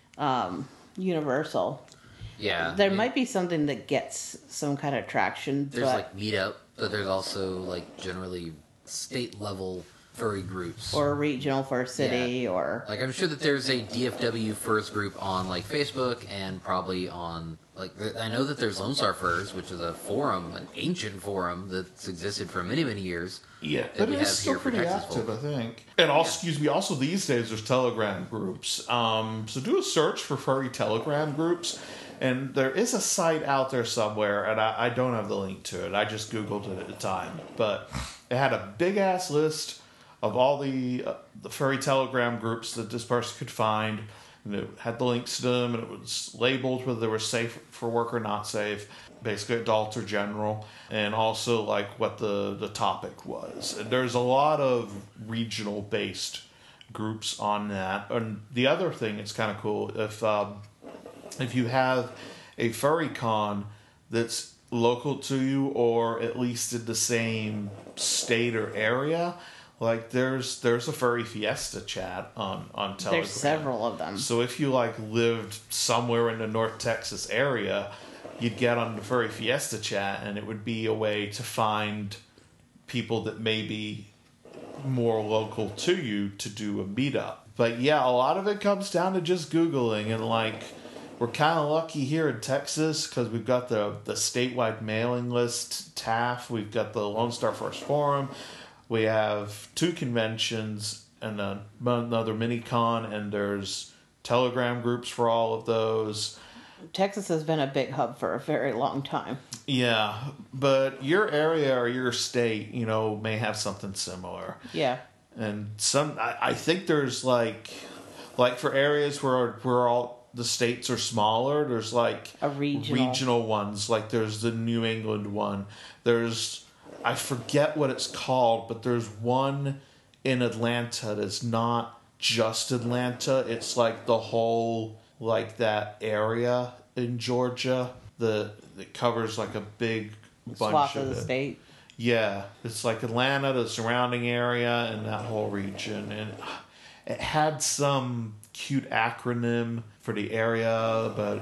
um, universal. Yeah. There I mean, might be something that gets some kind of traction. There's but like Meetup, but there's also like generally state level furry groups. or regional for a city, or Like I'm sure that there's a D F W Furs group on like Facebook and probably on like th- I know that there's Lone Star Furs, which is a forum, an ancient forum that's existed for many many years. Yeah, that but we it have is still here for pretty Texas active, folk. I think. And also, excuse me, also these days there's Telegram groups. Um, so do a search for furry Telegram groups, and there is a site out there somewhere, and I, I don't have the link to it. I just Googled it at the time. But it had a big-ass list of all the, uh, the furry Telegram groups that this person could find, and it had the links to them, and it was labeled whether they were safe for work or not safe, basically adult or general, and also like what the, the topic was. And there's a lot of regional based groups on that. And the other thing, it's kind of cool if um, if you have a furry con that's local to you or at least in the same state or area. Like there's there's a furry fiesta chat on on Telegram. there's several of them. So if you like lived somewhere in the North Texas area, you'd get on the furry fiesta chat, and it would be a way to find people that may be more local to you to do a meetup. But yeah, a lot of it comes down to just Googling, and like we're kind of lucky here in Texas because we've got the the statewide mailing list, T A F. We've got the Lone Star First Forum. We have two conventions and a, another mini con, and there's Telegram groups for all of those. Texas has been a big hub for a very long time. Yeah, but your area or your state, you know, may have something similar. Yeah. And some, I, I think there's like, like for areas where where all the states are smaller, there's like A regional. regional ones. Like there's the New England one. There's, I forget what it's called, but there's one in Atlanta that's not just Atlanta. It's like the whole, like that area in Georgia. The that covers like a big bunch Swath of of the it. state. Yeah, it's like Atlanta, the surrounding area, and that whole region. And it had some cute acronym for the area, but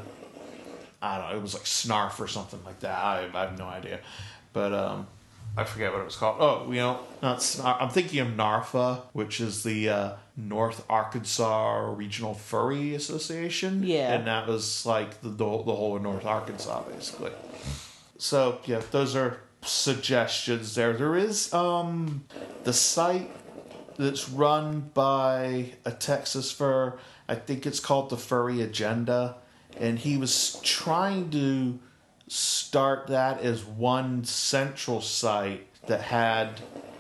I don't know. It was like SNARF or something like that. I, I have no idea. But um, I forget what it was called. Oh, you know, not SNARF. I'm thinking of NARFA, which is the uh, North Arkansas Regional Furry Association. Yeah. And that was like the, the, the whole of North Arkansas, basically. So, yeah, those are suggestions there. There is um, the site that's run by a Texas fur. I think it's called the Furry Agenda. And he was trying to start that as one central site that had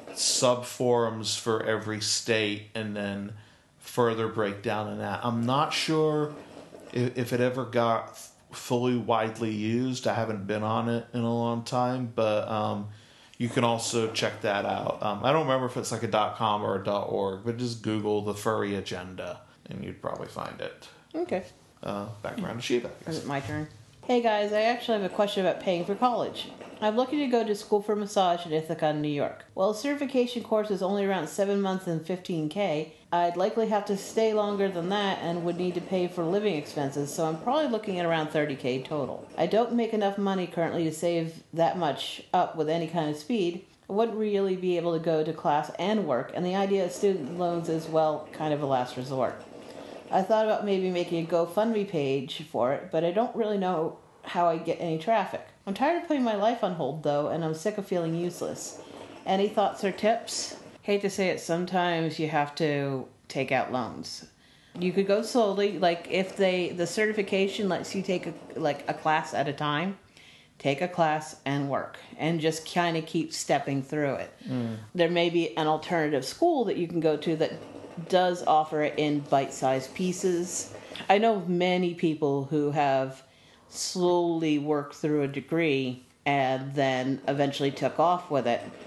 sub-forums for every state and then further breakdown in that. I'm not sure if, if it ever got fully widely used. I haven't been on it in a long time, but um, you can also check that out. Um, I don't remember if it's like a .com or a .org, but just Google the Furry Agenda and you'd probably find it. Okay. Uh, back around to Shiva. Is it my turn? Hey guys, I actually have a question about paying for college. I'm looking to go to school for massage in Ithaca, New York. Well, a certification course is only around seven months and fifteen K. I'd likely have to stay longer than that and would need to pay for living expenses, so I'm probably looking at around thirty K total. I don't make enough money currently to save that much up with any kind of speed. I wouldn't really be able to go to class and work, and the idea of student loans is, well, kind of a last resort. I thought about maybe making a GoFundMe page for it, but I don't really know how I get any traffic. I'm tired of putting my life on hold, though, and I'm sick of feeling useless. Any thoughts or tips? Hate to say it, sometimes you have to take out loans. You could go slowly, like if they the certification lets you take a, like a class at a time, take a class and work, and just kind of keep stepping through it. Mm. There may be an alternative school that you can go to that does offer it in bite-sized pieces. I know many people who have slowly worked through a degree and then eventually took off with it.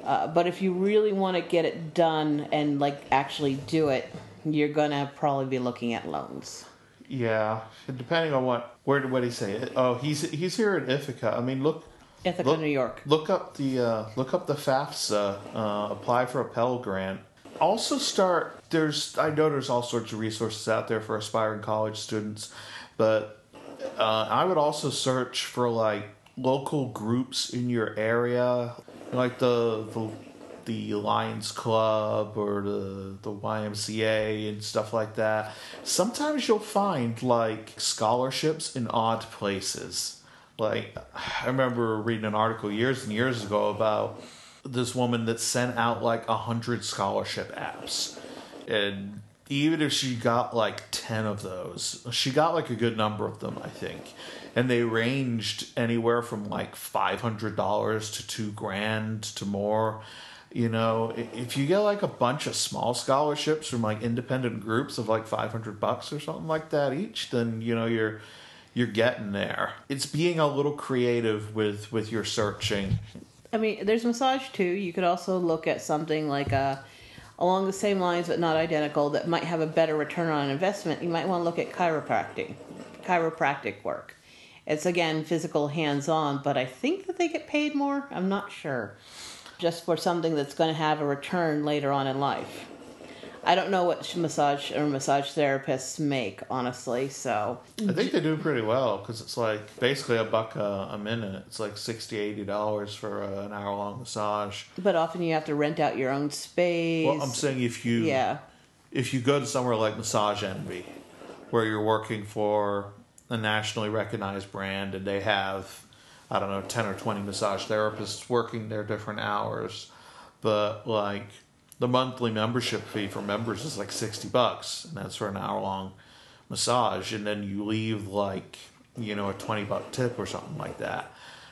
Uh, but if you really want to get it done and like actually do it, you're gonna probably be looking at loans. Yeah, depending on what. Where did what did he say? Oh, he's he's here in Ithaca. I mean, look. Ithaca, look, New York. Look up the uh, look up the FAFSA. Uh, apply for a Pell Grant. Also, start. There's I know there's all sorts of resources out there for aspiring college students, but uh, I would also search for like local groups in your area, like the the. the Lions Club or the, the Y M C A and stuff like that. Sometimes you'll find like scholarships in odd places. Like I remember reading an article years and years ago about this woman that sent out like a hundred scholarship apps. And even if she got like ten of those, she got like a good number of them, I think. And they ranged anywhere from like five hundred dollars to two grand to more. You know, if you get like a bunch of small scholarships from like independent groups of like five hundred bucks or something like that each, then you know you're you're getting there. It's being a little creative with with your searching. I mean, there's massage too. You could also look at something like a along the same lines but not identical that might have a better return on investment. You might want to look at chiropractic, chiropractic work. It's again physical, hands-on, but I think that they get paid more. I'm not sure. Just for something that's going to have a return later on in life. I don't know what massage or massage therapists make, honestly, so... I think they do pretty well, because it's like basically a buck a, a minute. It's like sixty dollars, eighty dollars for a, an hour-long massage. But often you have to rent out your own space. Well, I'm saying if you... Yeah. If you go to somewhere like Massage Envy, where you're working for a nationally recognized brand, and they have... I don't know, ten or twenty massage therapists working their different hours. But, like, the monthly membership fee for members is like sixty bucks. And that's for an hour-long massage. And then you leave, like, you know, a twenty buck tip or something like that.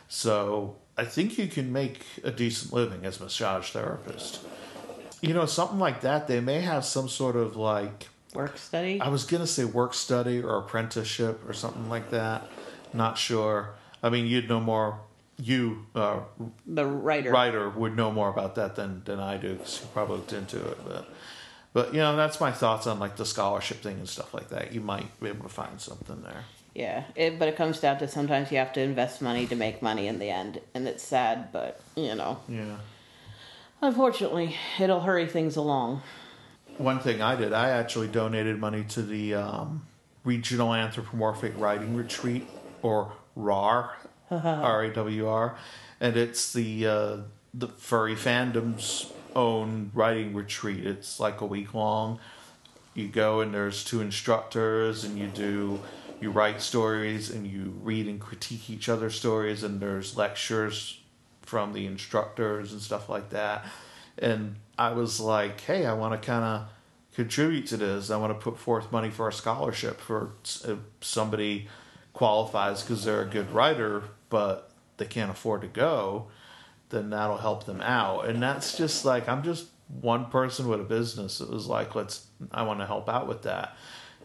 So, I think you can make a decent living as a massage therapist. You know, something like that, they may have some sort of, like... Work study? I was going to say work study or apprenticeship or something like that. Not sure. I mean, you'd know more. You, uh, the writer, writer, would know more about that than, than I do because you probably looked into it. But, but you know, that's my thoughts on like the scholarship thing and stuff like that. You might be able to find something there. Yeah, it, but it comes down to sometimes you have to invest money to make money in the end, and it's sad, but you know. Yeah. Unfortunately, it'll hurry things along. One thing I did, I actually donated money to the um, Regional Anthropomorphic Writing Retreat, or R A R, R A W R, and it's the uh, the furry fandom's own writing retreat. It's like a week long. You go and there's two instructors, and you do you write stories and you read and critique each other's stories, and there's lectures from the instructors and stuff like that. And I was like, hey, I want to kind of contribute to this. I want to put forth money for a scholarship for if somebody qualifies because they're a good writer, but they can't afford to go, then that'll help them out. And that's just like, I'm just one person with a business. It was like, let's, I want to help out with that.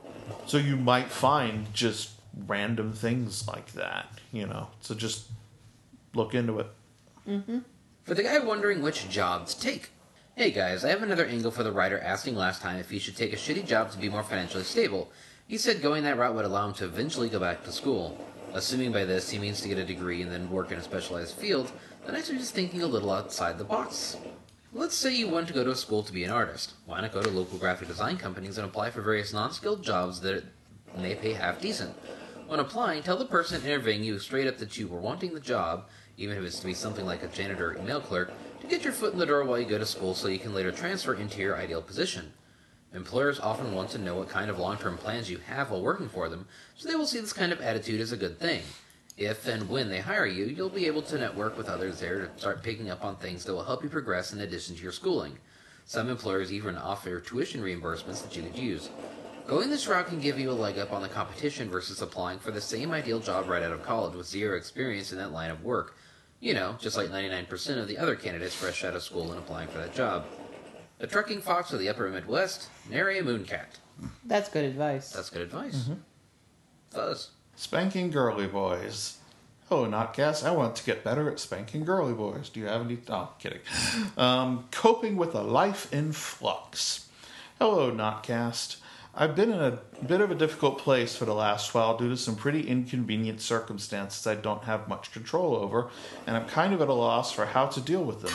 So you might find just random things like that, you know. So just look into it. Mm-hmm. For the guy wondering which job to take. Hey guys, I have another angle for the writer asking last time if he should take a shitty job to be more financially stable. He said going that route would allow him to eventually go back to school. Assuming by this he means to get a degree and then work in a specialized field, then I suggest thinking a little outside the box. Let's say you want to go to a school to be an artist. Why not go to local graphic design companies and apply for various non-skilled jobs that may pay half decent? When applying, tell the person interviewing you straight up that you were wanting the job, even if it's to be something like a janitor or email clerk, to get your foot in the door while you go to school so you can later transfer into your ideal position. Employers often want to know what kind of long-term plans you have while working for them, so they will see this kind of attitude as a good thing. If and when they hire you, you'll be able to network with others there to start picking up on things that will help you progress in addition to your schooling. Some employers even offer tuition reimbursements that you could use. Going this route can give you a leg up on the competition versus applying for the same ideal job right out of college with zero experience in that line of work. You know, just like ninety-nine percent of the other candidates fresh out of school and applying for that job. The trucking fox of the upper Midwest, nary a mooncat. That's good advice. That's good advice. Mm-hmm. Fuzz. Spanking girly boys. Hello, Notcast. I want to get better at spanking girly boys. Do you have any... Oh, kidding. Um, coping with a life in flux. Hello, Notcast. I've been in a bit of a difficult place for the last while due to some pretty inconvenient circumstances I don't have much control over, and I'm kind of at a loss for how to deal with them.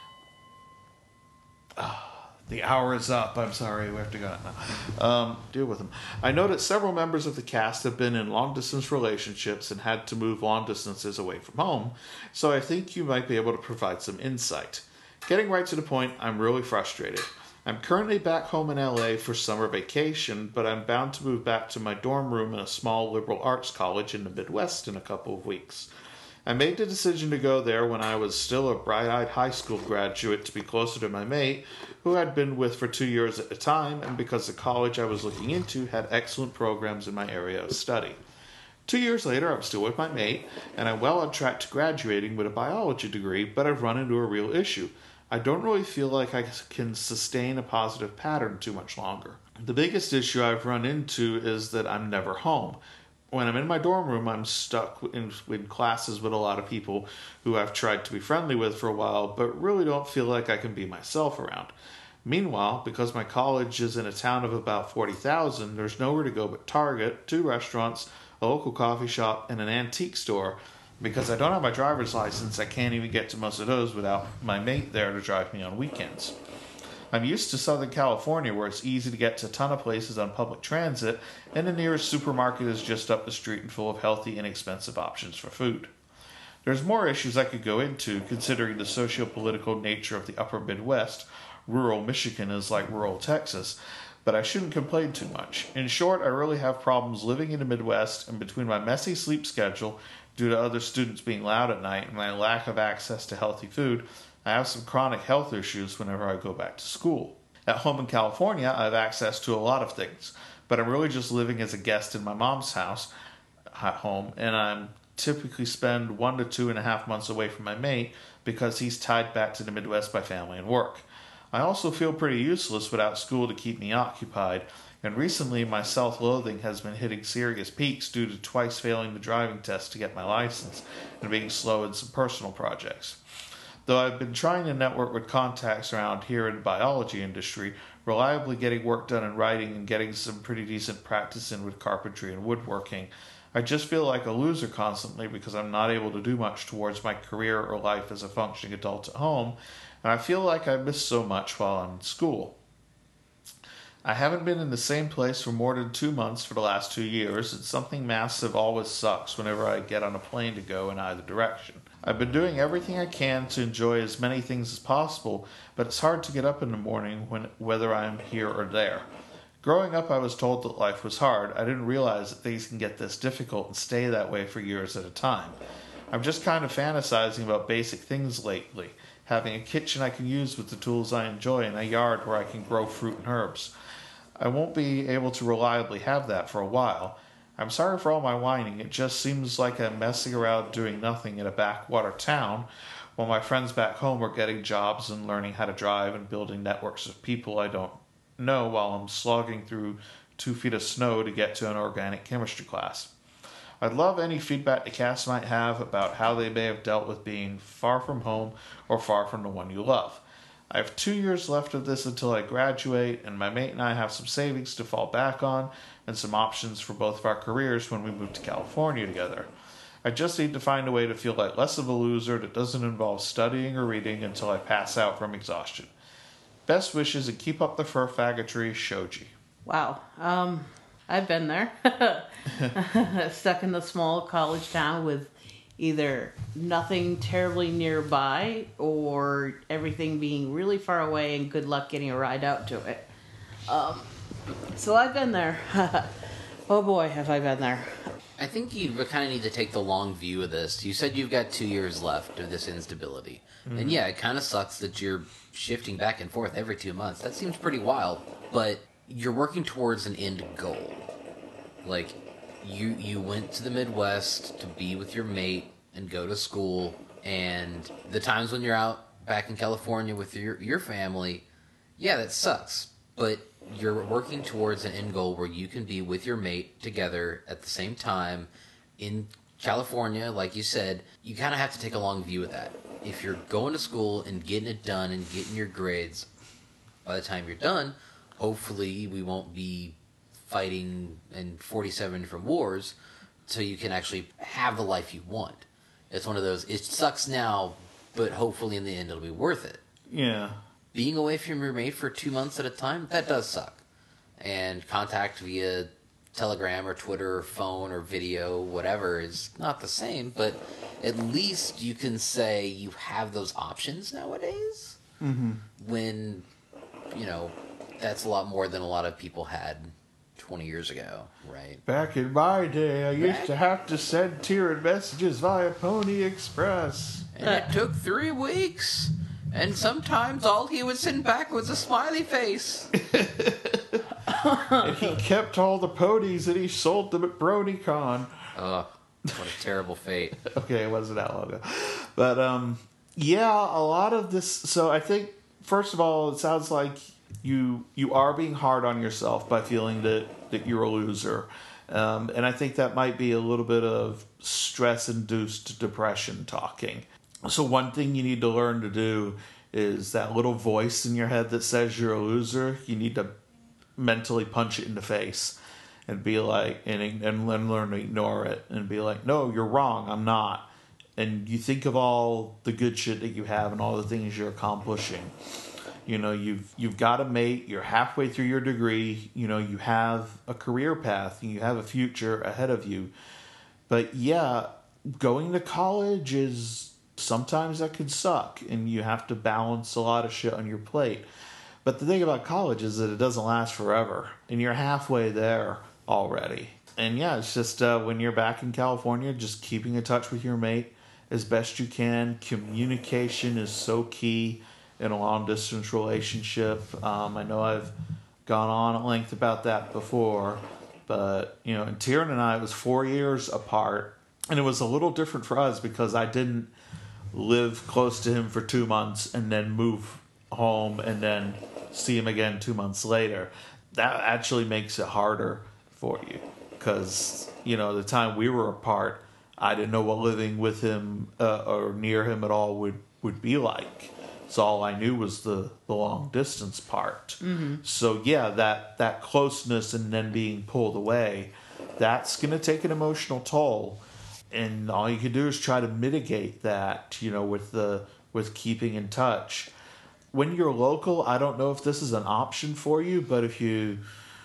Ah. The hour is up. I'm sorry, we have to go now. Um, deal with them. I know that several members of the cast have been in long-distance relationships and had to move long distances away from home, so I think you might be able to provide some insight. Getting right to the point, I'm really frustrated. I'm currently back home in L A for summer vacation, but I'm bound to move back to my dorm room in a small liberal arts college in the Midwest in a couple of weeks. I made the decision to go there when I was still a bright-eyed high school graduate to be closer to my mate, who I'd been with for two years at the time, and because the college I was looking into had excellent programs in my area of study. Two years later, I'm still with my mate, and I'm well on track to graduating with a biology degree, but I've run into a real issue. I don't really feel like I can sustain a positive pattern too much longer. The biggest issue I've run into is that I'm never home. When I'm in my dorm room, I'm stuck in, in classes with a lot of people who I've tried to be friendly with for a while, but really don't feel like I can be myself around. Meanwhile, because my college is in a town of about forty thousand, there's nowhere to go but Target, two restaurants, a local coffee shop, and an antique store. Because I don't have my driver's license, I can't even get to most of those without my mate there to drive me on weekends. I'm used to Southern California, where it's easy to get to a ton of places on public transit, and the nearest supermarket is just up the street and full of healthy, inexpensive options for food. There's more issues I could go into, considering the socio-political nature of the upper Midwest. Rural Michigan is like rural Texas, but I shouldn't complain too much. In short, I really have problems living in the Midwest, and between my messy sleep schedule, due to other students being loud at night, and my lack of access to healthy food, I have some chronic health issues whenever I go back to school. At home in California, I have access to a lot of things, but I'm really just living as a guest in my mom's house at home, and I'm typically spend one to two and a half months away from my mate because he's tied back to the Midwest by family and work. I also feel pretty useless without school to keep me occupied, and recently my self-loathing has been hitting serious peaks due to twice failing the driving test to get my license and being slow in some personal projects. Though I've been trying to network with contacts around here in the biology industry, reliably getting work done in writing and getting some pretty decent practice in with carpentry and woodworking, I just feel like a loser constantly because I'm not able to do much towards my career or life as a functioning adult at home, and I feel like I miss so much while I'm in school. I haven't been in the same place for more than two months for the last two years, and something massive always sucks whenever I get on a plane to go in either direction. I've been doing everything I can to enjoy as many things as possible, but it's hard to get up in the morning when whether I'm here or there. Growing up, I was told that life was hard. I didn't realize that things can get this difficult and stay that way for years at a time. I'm just kind of fantasizing about basic things lately, having a kitchen I can use with the tools I enjoy and a yard where I can grow fruit and herbs. I won't be able to reliably have that for a while. I'm sorry for all my whining. It just seems like I'm messing around doing nothing in a backwater town while my friends back home are getting jobs and learning how to drive and building networks of people I don't know while I'm slogging through two feet of snow to get to an organic chemistry class. I'd love any feedback the cast might have about how they may have dealt with being far from home or far from the one you love. I have two years left of this until I graduate, and my mate and I have some savings to fall back on and some options for both of our careers when we move to California together. I just need to find a way to feel like less of a loser that doesn't involve studying or reading until I pass out from exhaustion. Best wishes and keep up the fur faggotry, Shoji. Wow. Um, I've been there. Stuck in the small college town with either nothing terribly nearby or everything being really far away and good luck getting a ride out to it. Um, so I've been there. Oh boy, have I been there. I think you kind of need to take the long view of this. You said you've got two years left of this instability. Mm-hmm. And yeah, it kind of sucks that you're shifting back and forth every two months. That seems pretty wild. But you're working towards an end goal. Like, you you went to the Midwest to be with your mate and go to school, and the times when you're out back in California with your your family, yeah, that sucks. But you're working towards an end goal where you can be with your mate together at the same time in California, like you said, you kind of have to take a long view of that. If you're going to school and getting it done and getting your grades, by the time you're done, hopefully we won't be fighting in forty-seven different wars, so you can actually have the life you want. It's one of those, it sucks now, but hopefully in the end it'll be worth it. Yeah. Being away from your mate for two months at a time, that does suck. And contact via Telegram or Twitter or phone or video, whatever, is not the same, but at least you can say you have those options nowadays. Mm-hmm. When, you know, that's a lot more than a lot of people had twenty years ago, right? Back in my day, I used Back- to have to send tiered messages via Pony Express. And it took three weeks. And sometimes all he would send back was a smiley face. And he kept all the ponies and he sold them at BronyCon. Ugh, what a terrible fate. Okay, it wasn't that long ago. But, um, yeah, a lot of this... So I think, first of all, it sounds like you you are being hard on yourself by feeling that, that you're a loser. Um, and I think that might be a little bit of stress-induced depression talking. So one thing you need to learn to do is that little voice in your head that says you're a loser, you need to mentally punch it in the face and be like, and, and learn to ignore it and be like, no, you're wrong, I'm not. And you think of all the good shit that you have and all the things you're accomplishing. You know, you've you've got a mate, you're halfway through your degree, you know, you have a career path, you have a future ahead of you. But yeah, going to college is... Sometimes that could suck, and you have to balance a lot of shit on your plate. But the thing about college is that it doesn't last forever, and you're halfway there already. And yeah, it's just uh, when you're back in California, just keeping in touch with your mate as best you can. Communication is so key in a long-distance relationship. Um, I know I've gone on at length about that before, but, you know, and Tyrion and I, it was four years apart, and it was a little different for us because I didn't live close to him for two months and then move home and then see him again two months later. That actually makes it harder for you because, you know, the time we were apart, I didn't know what living with him uh, or near him at all would, would be like. So all I knew was the, the long distance part. Mm-hmm. So yeah, that, that closeness and then being pulled away, that's going to take an emotional toll. And all you can do is try to mitigate that, you know, with the with keeping in touch. When you're local, I don't know if this is an option for you, but if you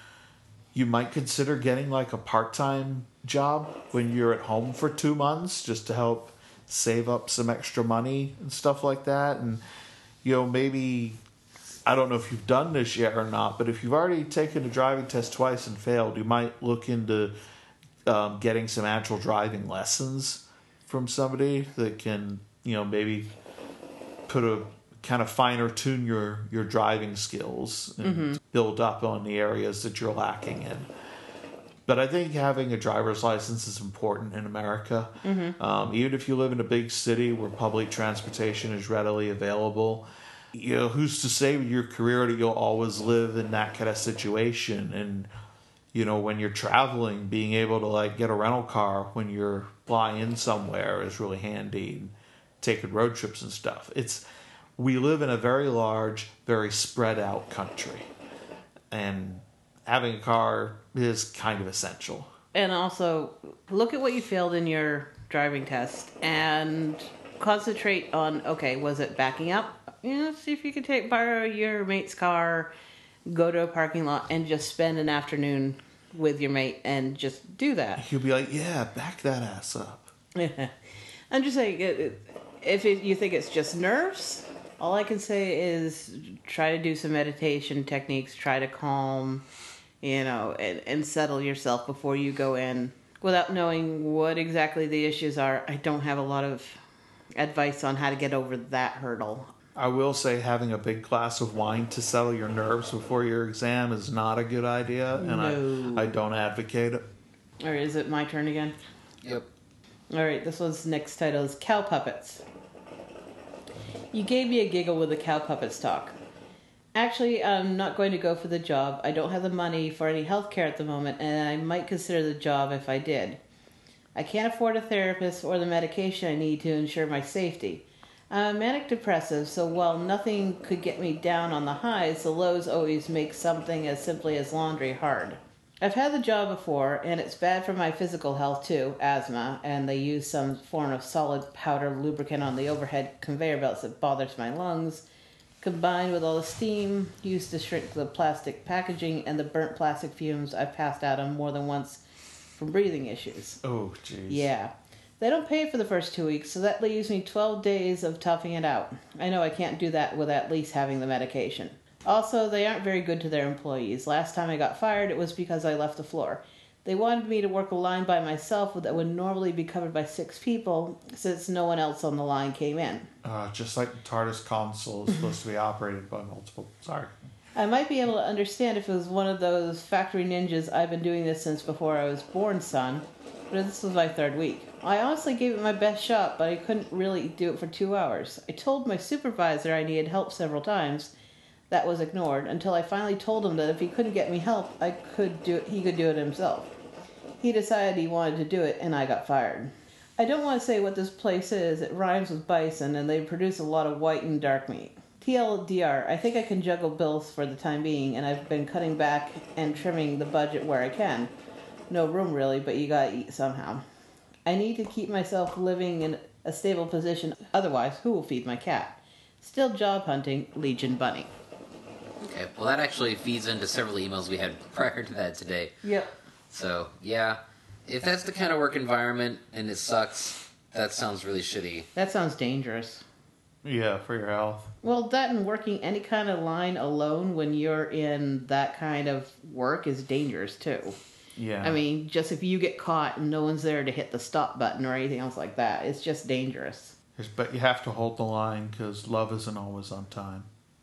you might consider getting like a part-time job when you're at home for two months just to help save up some extra money and stuff like that. And, you know, maybe, I don't know if you've done this yet or not, but if you've already taken a driving test twice and failed, you might look into Um, getting some actual driving lessons from somebody that can, you know, maybe put a kind of finer tune your, your driving skills and mm-hmm. build up on the areas that you're lacking in. But I think having a driver's license is important in America. Mm-hmm. Um, even if you live in a big city where public transportation is readily available, you know, who's to say with your career that you'll always live in that kind of situation? And you know, when you're traveling, being able to, like, get a rental car when you're flying in somewhere is really handy, and taking road trips and stuff. It's, we live in a very large, very spread out country, and having a car is kind of essential. And also, look at what you failed in your driving test, and concentrate on, okay, was it backing up? You know, see if you can take borrow your mate's car, go to a parking lot and just spend an afternoon with your mate and just do that. He'll be like, yeah, back that ass up. I'm just saying, if it, you think it's just nerves, all I can say is try to do some meditation techniques, try to calm, you know, and, and settle yourself before you go in. Without knowing what exactly the issues are, I don't have a lot of advice on how to get over that hurdle. I will say having a big glass of wine to settle your nerves before your exam is not a good idea, and no. I, I don't advocate it. All right, is it my turn again? Yep. All right, this one's next title is Cow Puppets. You gave me a giggle with the cow puppets talk. Actually, I'm not going to go for the job. I don't have the money for any health care at the moment, and I might consider the job if I did. I can't afford a therapist or the medication I need to ensure my safety. I'm a manic depressive, so while nothing could get me down on the highs, the lows always make something as simply as laundry hard. I've had the job before, and it's bad for my physical health too, asthma, and they use some form of solid powder lubricant on the overhead conveyor belts that bothers my lungs, combined with all the steam used to shrink the plastic packaging and the burnt plastic fumes I've passed out on more than once from breathing issues. Oh, jeez. Yeah. They don't pay for the first two weeks, so that leaves me twelve days of toughing it out. I know I can't do that with at least having the medication. Also, they aren't very good to their employees. Last time I got fired, it was because I left the floor. They wanted me to work a line by myself that would normally be covered by six people, since no one else on the line came in. Uh, just like the TARDIS console is supposed to be operated by multiple... Sorry. I might be able to understand if it was one of those factory ninjas I've been doing this since before I was born, son, but this was my third week. I honestly gave it my best shot, but I couldn't really do it for two hours. I told my supervisor I needed help several times. That was ignored, until I finally told him that if he couldn't get me help, I could do it, he could do it himself. He decided he wanted to do it, and I got fired. I don't want to say what this place is. It rhymes with bison, and they produce a lot of white and dark meat. T L D R, I think I can juggle bills for the time being, and I've been cutting back and trimming the budget where I can. No room, really, but you gotta eat somehow. I need to keep myself living in a stable position, otherwise, who will feed my cat? Still job hunting, Legion Bunny. Okay, well that actually feeds into several emails we had prior to that today. Yep. So, yeah, if that's the kind of work environment and it sucks, that sounds really shitty. That sounds dangerous. Yeah, for your health. Well, that and working any kind of line alone when you're in that kind of work is dangerous, too. Yeah. I mean, just if you get caught and no one's there to hit the stop button or anything else like that, it's just dangerous. But you have to hold the line because love isn't always on time.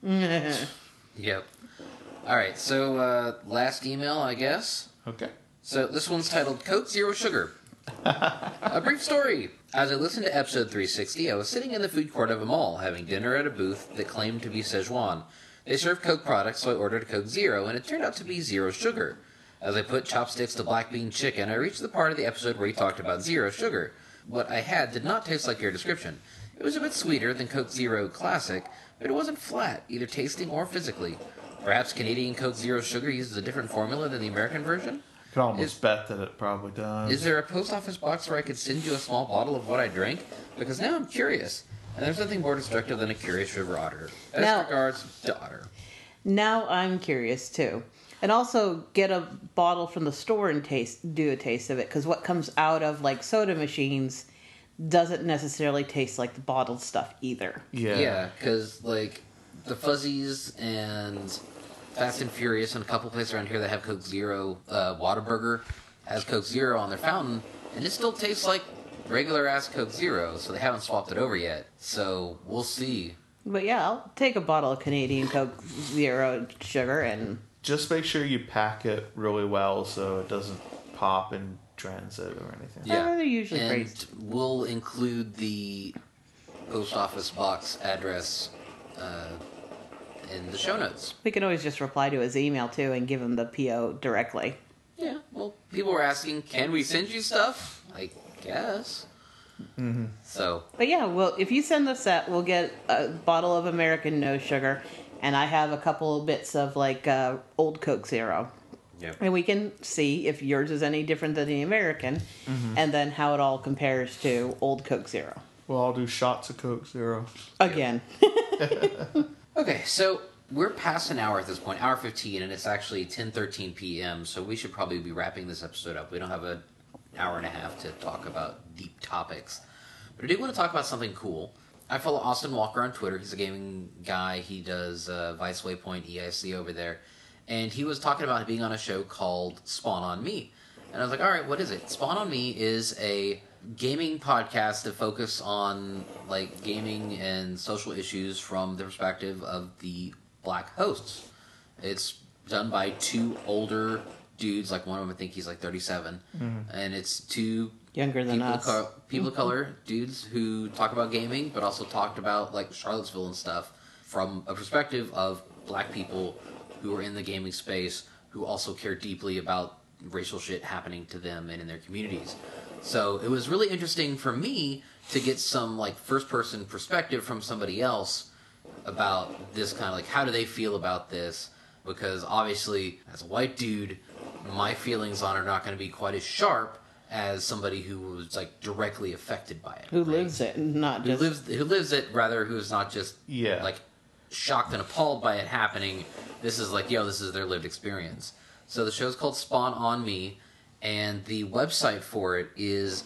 Yep. Alright, so, uh, last email, I guess. Okay. So, this one's titled Coke Zero Sugar. A brief story. As I listened to episode three sixty, I was sitting in the food court of a mall, having dinner at a booth that claimed to be Szechuan. They served Coke products, so I ordered a Coke Zero, and it turned out to be zero sugar. As I put chopsticks to black bean chicken, I reached the part of the episode where he talked about zero sugar. What I had did not taste like your description. It was a bit sweeter than Coke Zero Classic, but it wasn't flat, either tasting or physically. Perhaps Canadian Coke Zero Sugar uses a different formula than the American version? I could almost Is- bet that it probably does. Is there a post office box where I could send you a small bottle of what I drink? Because now I'm curious, and there's nothing more destructive than a curious river otter. Best Now- regards, daughter. Now I'm curious, too. And also get a bottle from the store and taste, do a taste of it, because what comes out of, like, soda machines doesn't necessarily taste like the bottled stuff either. Yeah. Yeah, because, like, the Fuzzies and Fast and Furious and a couple places around here that have Coke Zero, uh, Whataburger has Coke Zero on their fountain, and it still tastes like regular-ass Coke Zero, so they haven't swapped it over yet. So, we'll see. But yeah, I'll take a bottle of Canadian Coke Zero Sugar and... Just make sure you pack it really well so it doesn't pop in transit or anything. Yeah. they're usually and pretty- we'll include the post office box address uh, in the show notes. We can always just reply to his email, too, and give him the P O directly. Yeah, well, people were asking, can we send you stuff? I guess. Mm-hmm. So, But yeah, well, if you send the set, we'll get a bottle of American No Sugar, and I have a couple of bits of, like, uh, old Coke Zero. yeah. And we can see if yours is any different than the American, and then how it all compares to old Coke Zero. Well, I'll do shots of Coke Zero. Again. Okay, so we're past an hour at this point, hour fifteen, and it's actually ten thirteen p.m., so we should probably be wrapping this episode up. We don't have an hour and a half to talk about deep topics. But I do want to talk about something cool. I follow Austin Walker on Twitter. He's a gaming guy. He does uh, Vice Waypoint E I C over there. And he was talking about being on a show called Spawn on Me. And I was like, all right, what is it? Spawn on Me is a gaming podcast to focus on like gaming and social issues from the perspective of the black hosts. It's done by two older dudes, like one of them I think he's like thirty-seven, mm-hmm. and it's two Younger than people, us. of co- people of color dudes who talk about gaming, but also talked about like Charlottesville and stuff from a perspective of black people who are in the gaming space who also care deeply about racial shit happening to them and in their communities. So it was really interesting for me to get some like first person perspective from somebody else about this kind of like how do they feel about this, because obviously as a white dude my feelings on it are not going to be quite as sharp as somebody who was like directly affected by it. Who right? lives it, not Who just lives who lives it rather who's not just Yeah. like shocked and appalled by it happening. This is like, yo, this is their lived experience. So the show's called Spawn on Me, and the website for it is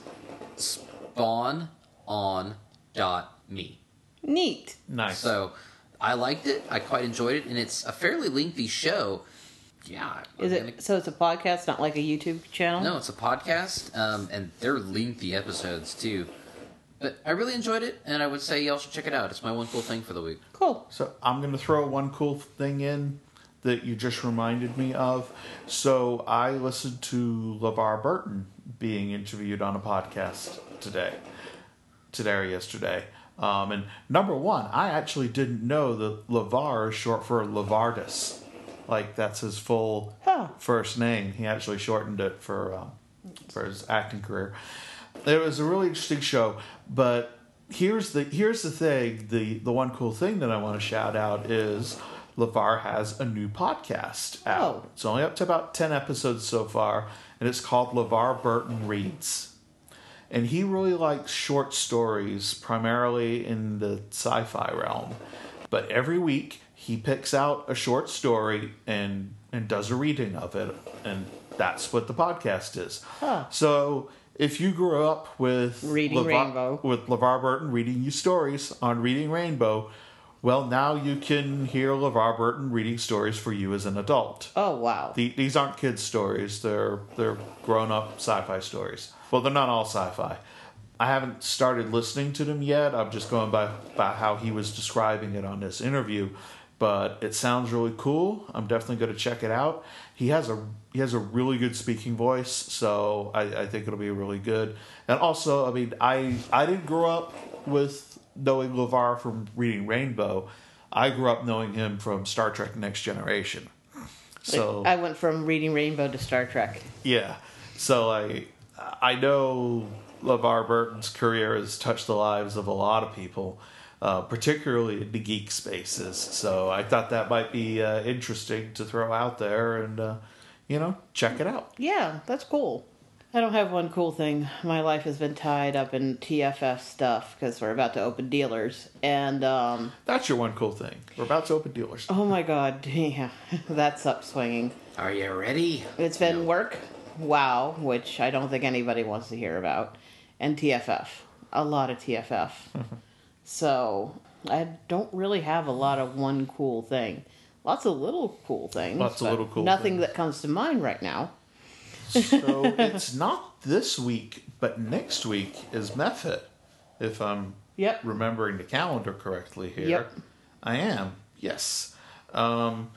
spawn on dot me. neat. Nice. So I liked it. I quite enjoyed it, and it's a fairly lengthy show. Yeah. Is I'm it gonna- so? It's a podcast, not like a YouTube channel. No, it's a podcast, um, and they're lengthy episodes too. But I really enjoyed it, and I would say y'all should check it out. It's my one cool thing for the week. Cool. So I'm going to throw one cool thing in that you just reminded me of. So I listened to LeVar Burton being interviewed on a podcast today, today or yesterday. Um, and number one, I actually didn't know that LeVar is short for Levardus. Like that's his full Huh. first name. He actually shortened it for um, for his acting career. It was a really interesting show, but here's the here's the thing. The the one cool thing that I want to shout out is LeVar has a new podcast out. Oh. It's only up to about ten episodes so far, and it's called LeVar Burton Reads. And he really likes short stories, primarily in the sci-fi realm. But every week he picks out a short story and and does a reading of it, and that's what the podcast is. Huh. So if you grew up with Reading LeVar, Rainbow. with LeVar Burton reading you stories on Reading Rainbow, well, now you can hear LeVar Burton reading stories for you as an adult. Oh wow. The, these aren't kids' stories; they're they're grown-up sci-fi stories. Well, they're not all sci-fi. I haven't started listening to them yet. I'm just going by by how he was describing it on this interview. But it sounds really cool. I'm definitely going to check it out. He has a he has a really good speaking voice, so I, I think it'll be really good. And also, I mean, I I didn't grow up with knowing LeVar from Reading Rainbow. I grew up knowing him from Star Trek: Next Generation. So I went from Reading Rainbow to Star Trek. yeah, so I I know LeVar Burton's career has touched the lives of a lot of people, uh, particularly in the geek spaces. So I thought that might be uh, interesting to throw out there, and uh, you know, check it out. Yeah, that's cool. I don't have one cool thing. My life has been tied up in T F F stuff because we're about to open dealers. And, um... That's your one cool thing. We're about to open dealers. oh my god, yeah, that's up swinging. Are you ready? It's been No. work, WoW, which I don't think anybody wants to hear about, and T F F. A lot of T F F. So, I don't really have a lot of one cool thing. Lots of little cool things. Lots of but little cool Nothing things. that comes to mind right now. So it's not this week, but next week is Method, if I'm Yep. remembering the calendar correctly here. Yep. I am, yes. Um,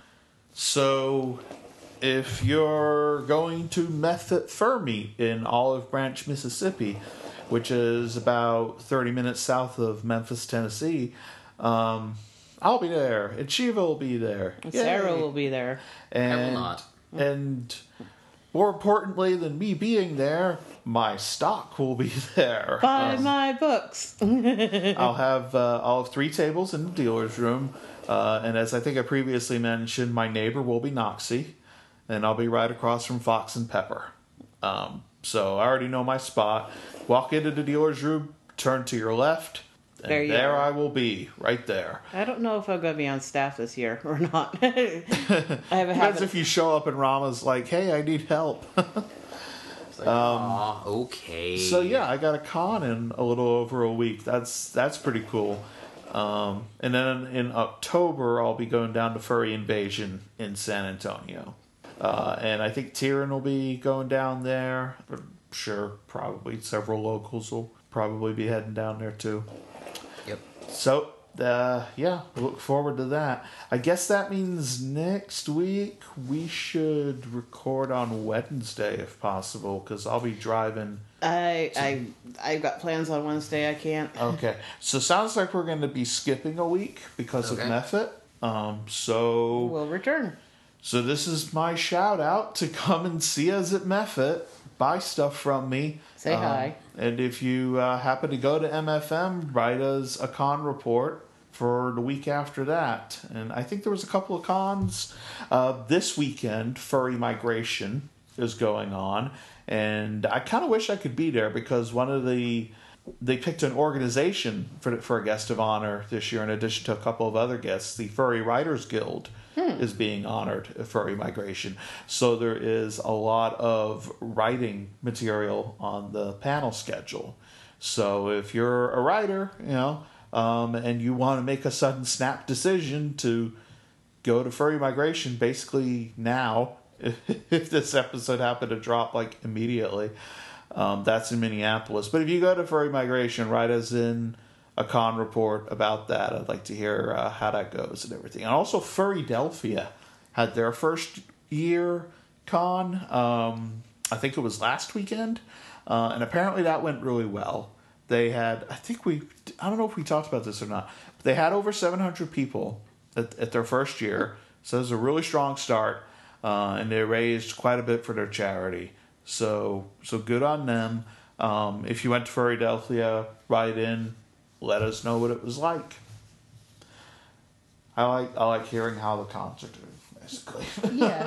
so if you're going to Method Fur Meet in Olive Branch, Mississippi, which is about thirty minutes south of Memphis, Tennessee, um, I'll be there, and Shiva will be there. And Yay. Sarah will be there. And, I will not. And more importantly than me being there, my stock will be there. Buy Um, my books. I'll have uh, I'll have three tables in the dealer's room, uh, and as I think I previously mentioned, my neighbor will be Noxie, and I'll be right across from Fox and Pepper. Um, so I already know my spot. Walk into the dealer's room, turn to your left, and There there, you are. I will be, right there. I don't know if I'm going to be on staff this year or not. I have a Depends habit. if you show up and Rama's like, "Hey, I need help." It's like, aw, okay. So yeah, I got a con in a little over a week. That's that's pretty cool. Um, and then in October, I'll be going down to Furry Invasion in San Antonio, uh, and I think Tyrion will be going down there. I'm sure, probably several locals will probably be heading down there too. Yep. So uh, yeah, look forward to that. I guess that means next week we should record on Wednesday if possible, because I'll be driving. I I I've got plans on Wednesday. I can't. Okay, so sounds like we're going to be skipping a week because Okay. of Method. Um, so We'll return. so this is my shout out to come and see us at Method. buy stuff from me. Say Um, hi. And if you uh, happen to go to M F M, write us a con report for the week after that. And I think there was a couple of cons. Uh, this weekend, Furry Migration is going on. And I kind of wish I could be there because one of the... They picked an organization for for a guest of honor this year in addition to a couple of other guests. The Furry Writers Guild is being honored at Furry Migration. So there is a lot of writing material on the panel schedule. So if you're a writer, you know, um, and you want to make a sudden snap decision to go to Furry Migration basically now, if, if this episode happened to drop like immediately, Um, that's in Minneapolis. But if you go to Furry Migration, write us in a con report about that. I'd like to hear uh, how that goes and everything. And also, Furrydelphia had their first year con. Um, I think it was last weekend. Uh, and apparently that went really well. They had, I think we, I don't know if we talked about this or not, but they had over seven hundred people at, at their first year. So it was a really strong start. Uh, and they raised quite a bit for their charity. So so good on them. Um, if you went to Furrydelphia, write in, let us know what it was like. I like I like hearing how the cons are doing, basically. Yeah.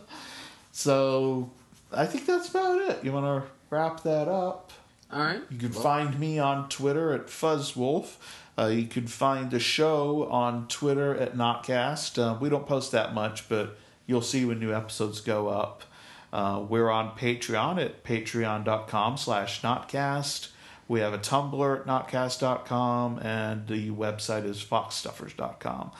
So I think that's about it. You want to wrap that up? All right. You can Well, find me on Twitter at Fuzzwolf. Uh, you can find the show on Twitter at Notcast. Uh, we don't post that much, but you'll see when new episodes go up. Uh, we're on Patreon at patreon.com slash Notcast. We have a Tumblr at notcast dot com, and the website is foxstuffers dot com.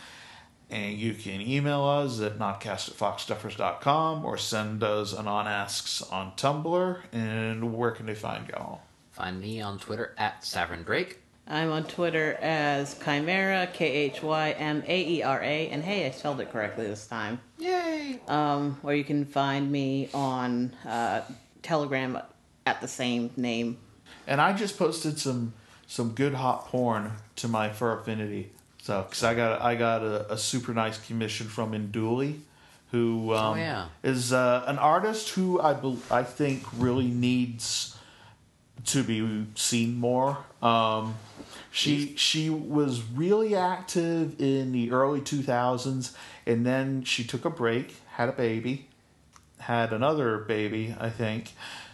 And you can email us at notcast at foxstuffers dot com or send us an on asks on Tumblr. And where can they find y'all? find me on Twitter at Savrin Drake. I'm on Twitter as Chimera, K H Y M A E R A, and hey, I spelled it correctly this time. Yay! Um, or you can find me on uh, Telegram at the same name. And I just posted some some good hot porn to my Fur Affinity. So, because I got I got a, a super nice commission from Induli, who um, Oh, yeah. is uh, an artist who I bel I think really needs to be seen more. Um, she she was really active in the early two thousands, and then she took a break, had a baby, had another baby, I think,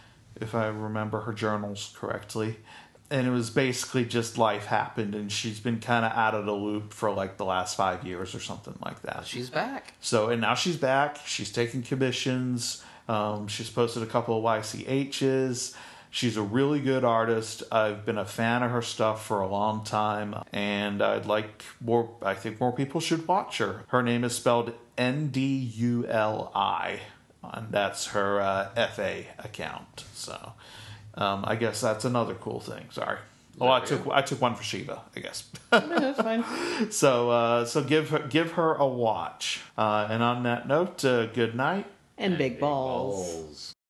if I remember her journals correctly. And it was basically just life happened, and she's been kind of out of the loop for like the last five years or something like that. She's back. So, and now she's back. She's taking commissions. Um, she's posted a couple of Y C H's. She's a really good artist. I've been a fan of her stuff for a long time, and I'd like more, I think more people should watch her. Her name is spelled N D U L I, and that's her uh, F A account. So, um, I guess that's another cool thing. Sorry. Oh, I took I took one for Shiva, I guess. No, that's fine. So, uh, so give her give her a watch. Uh, and on that note, uh, good night. And big balls. Balls.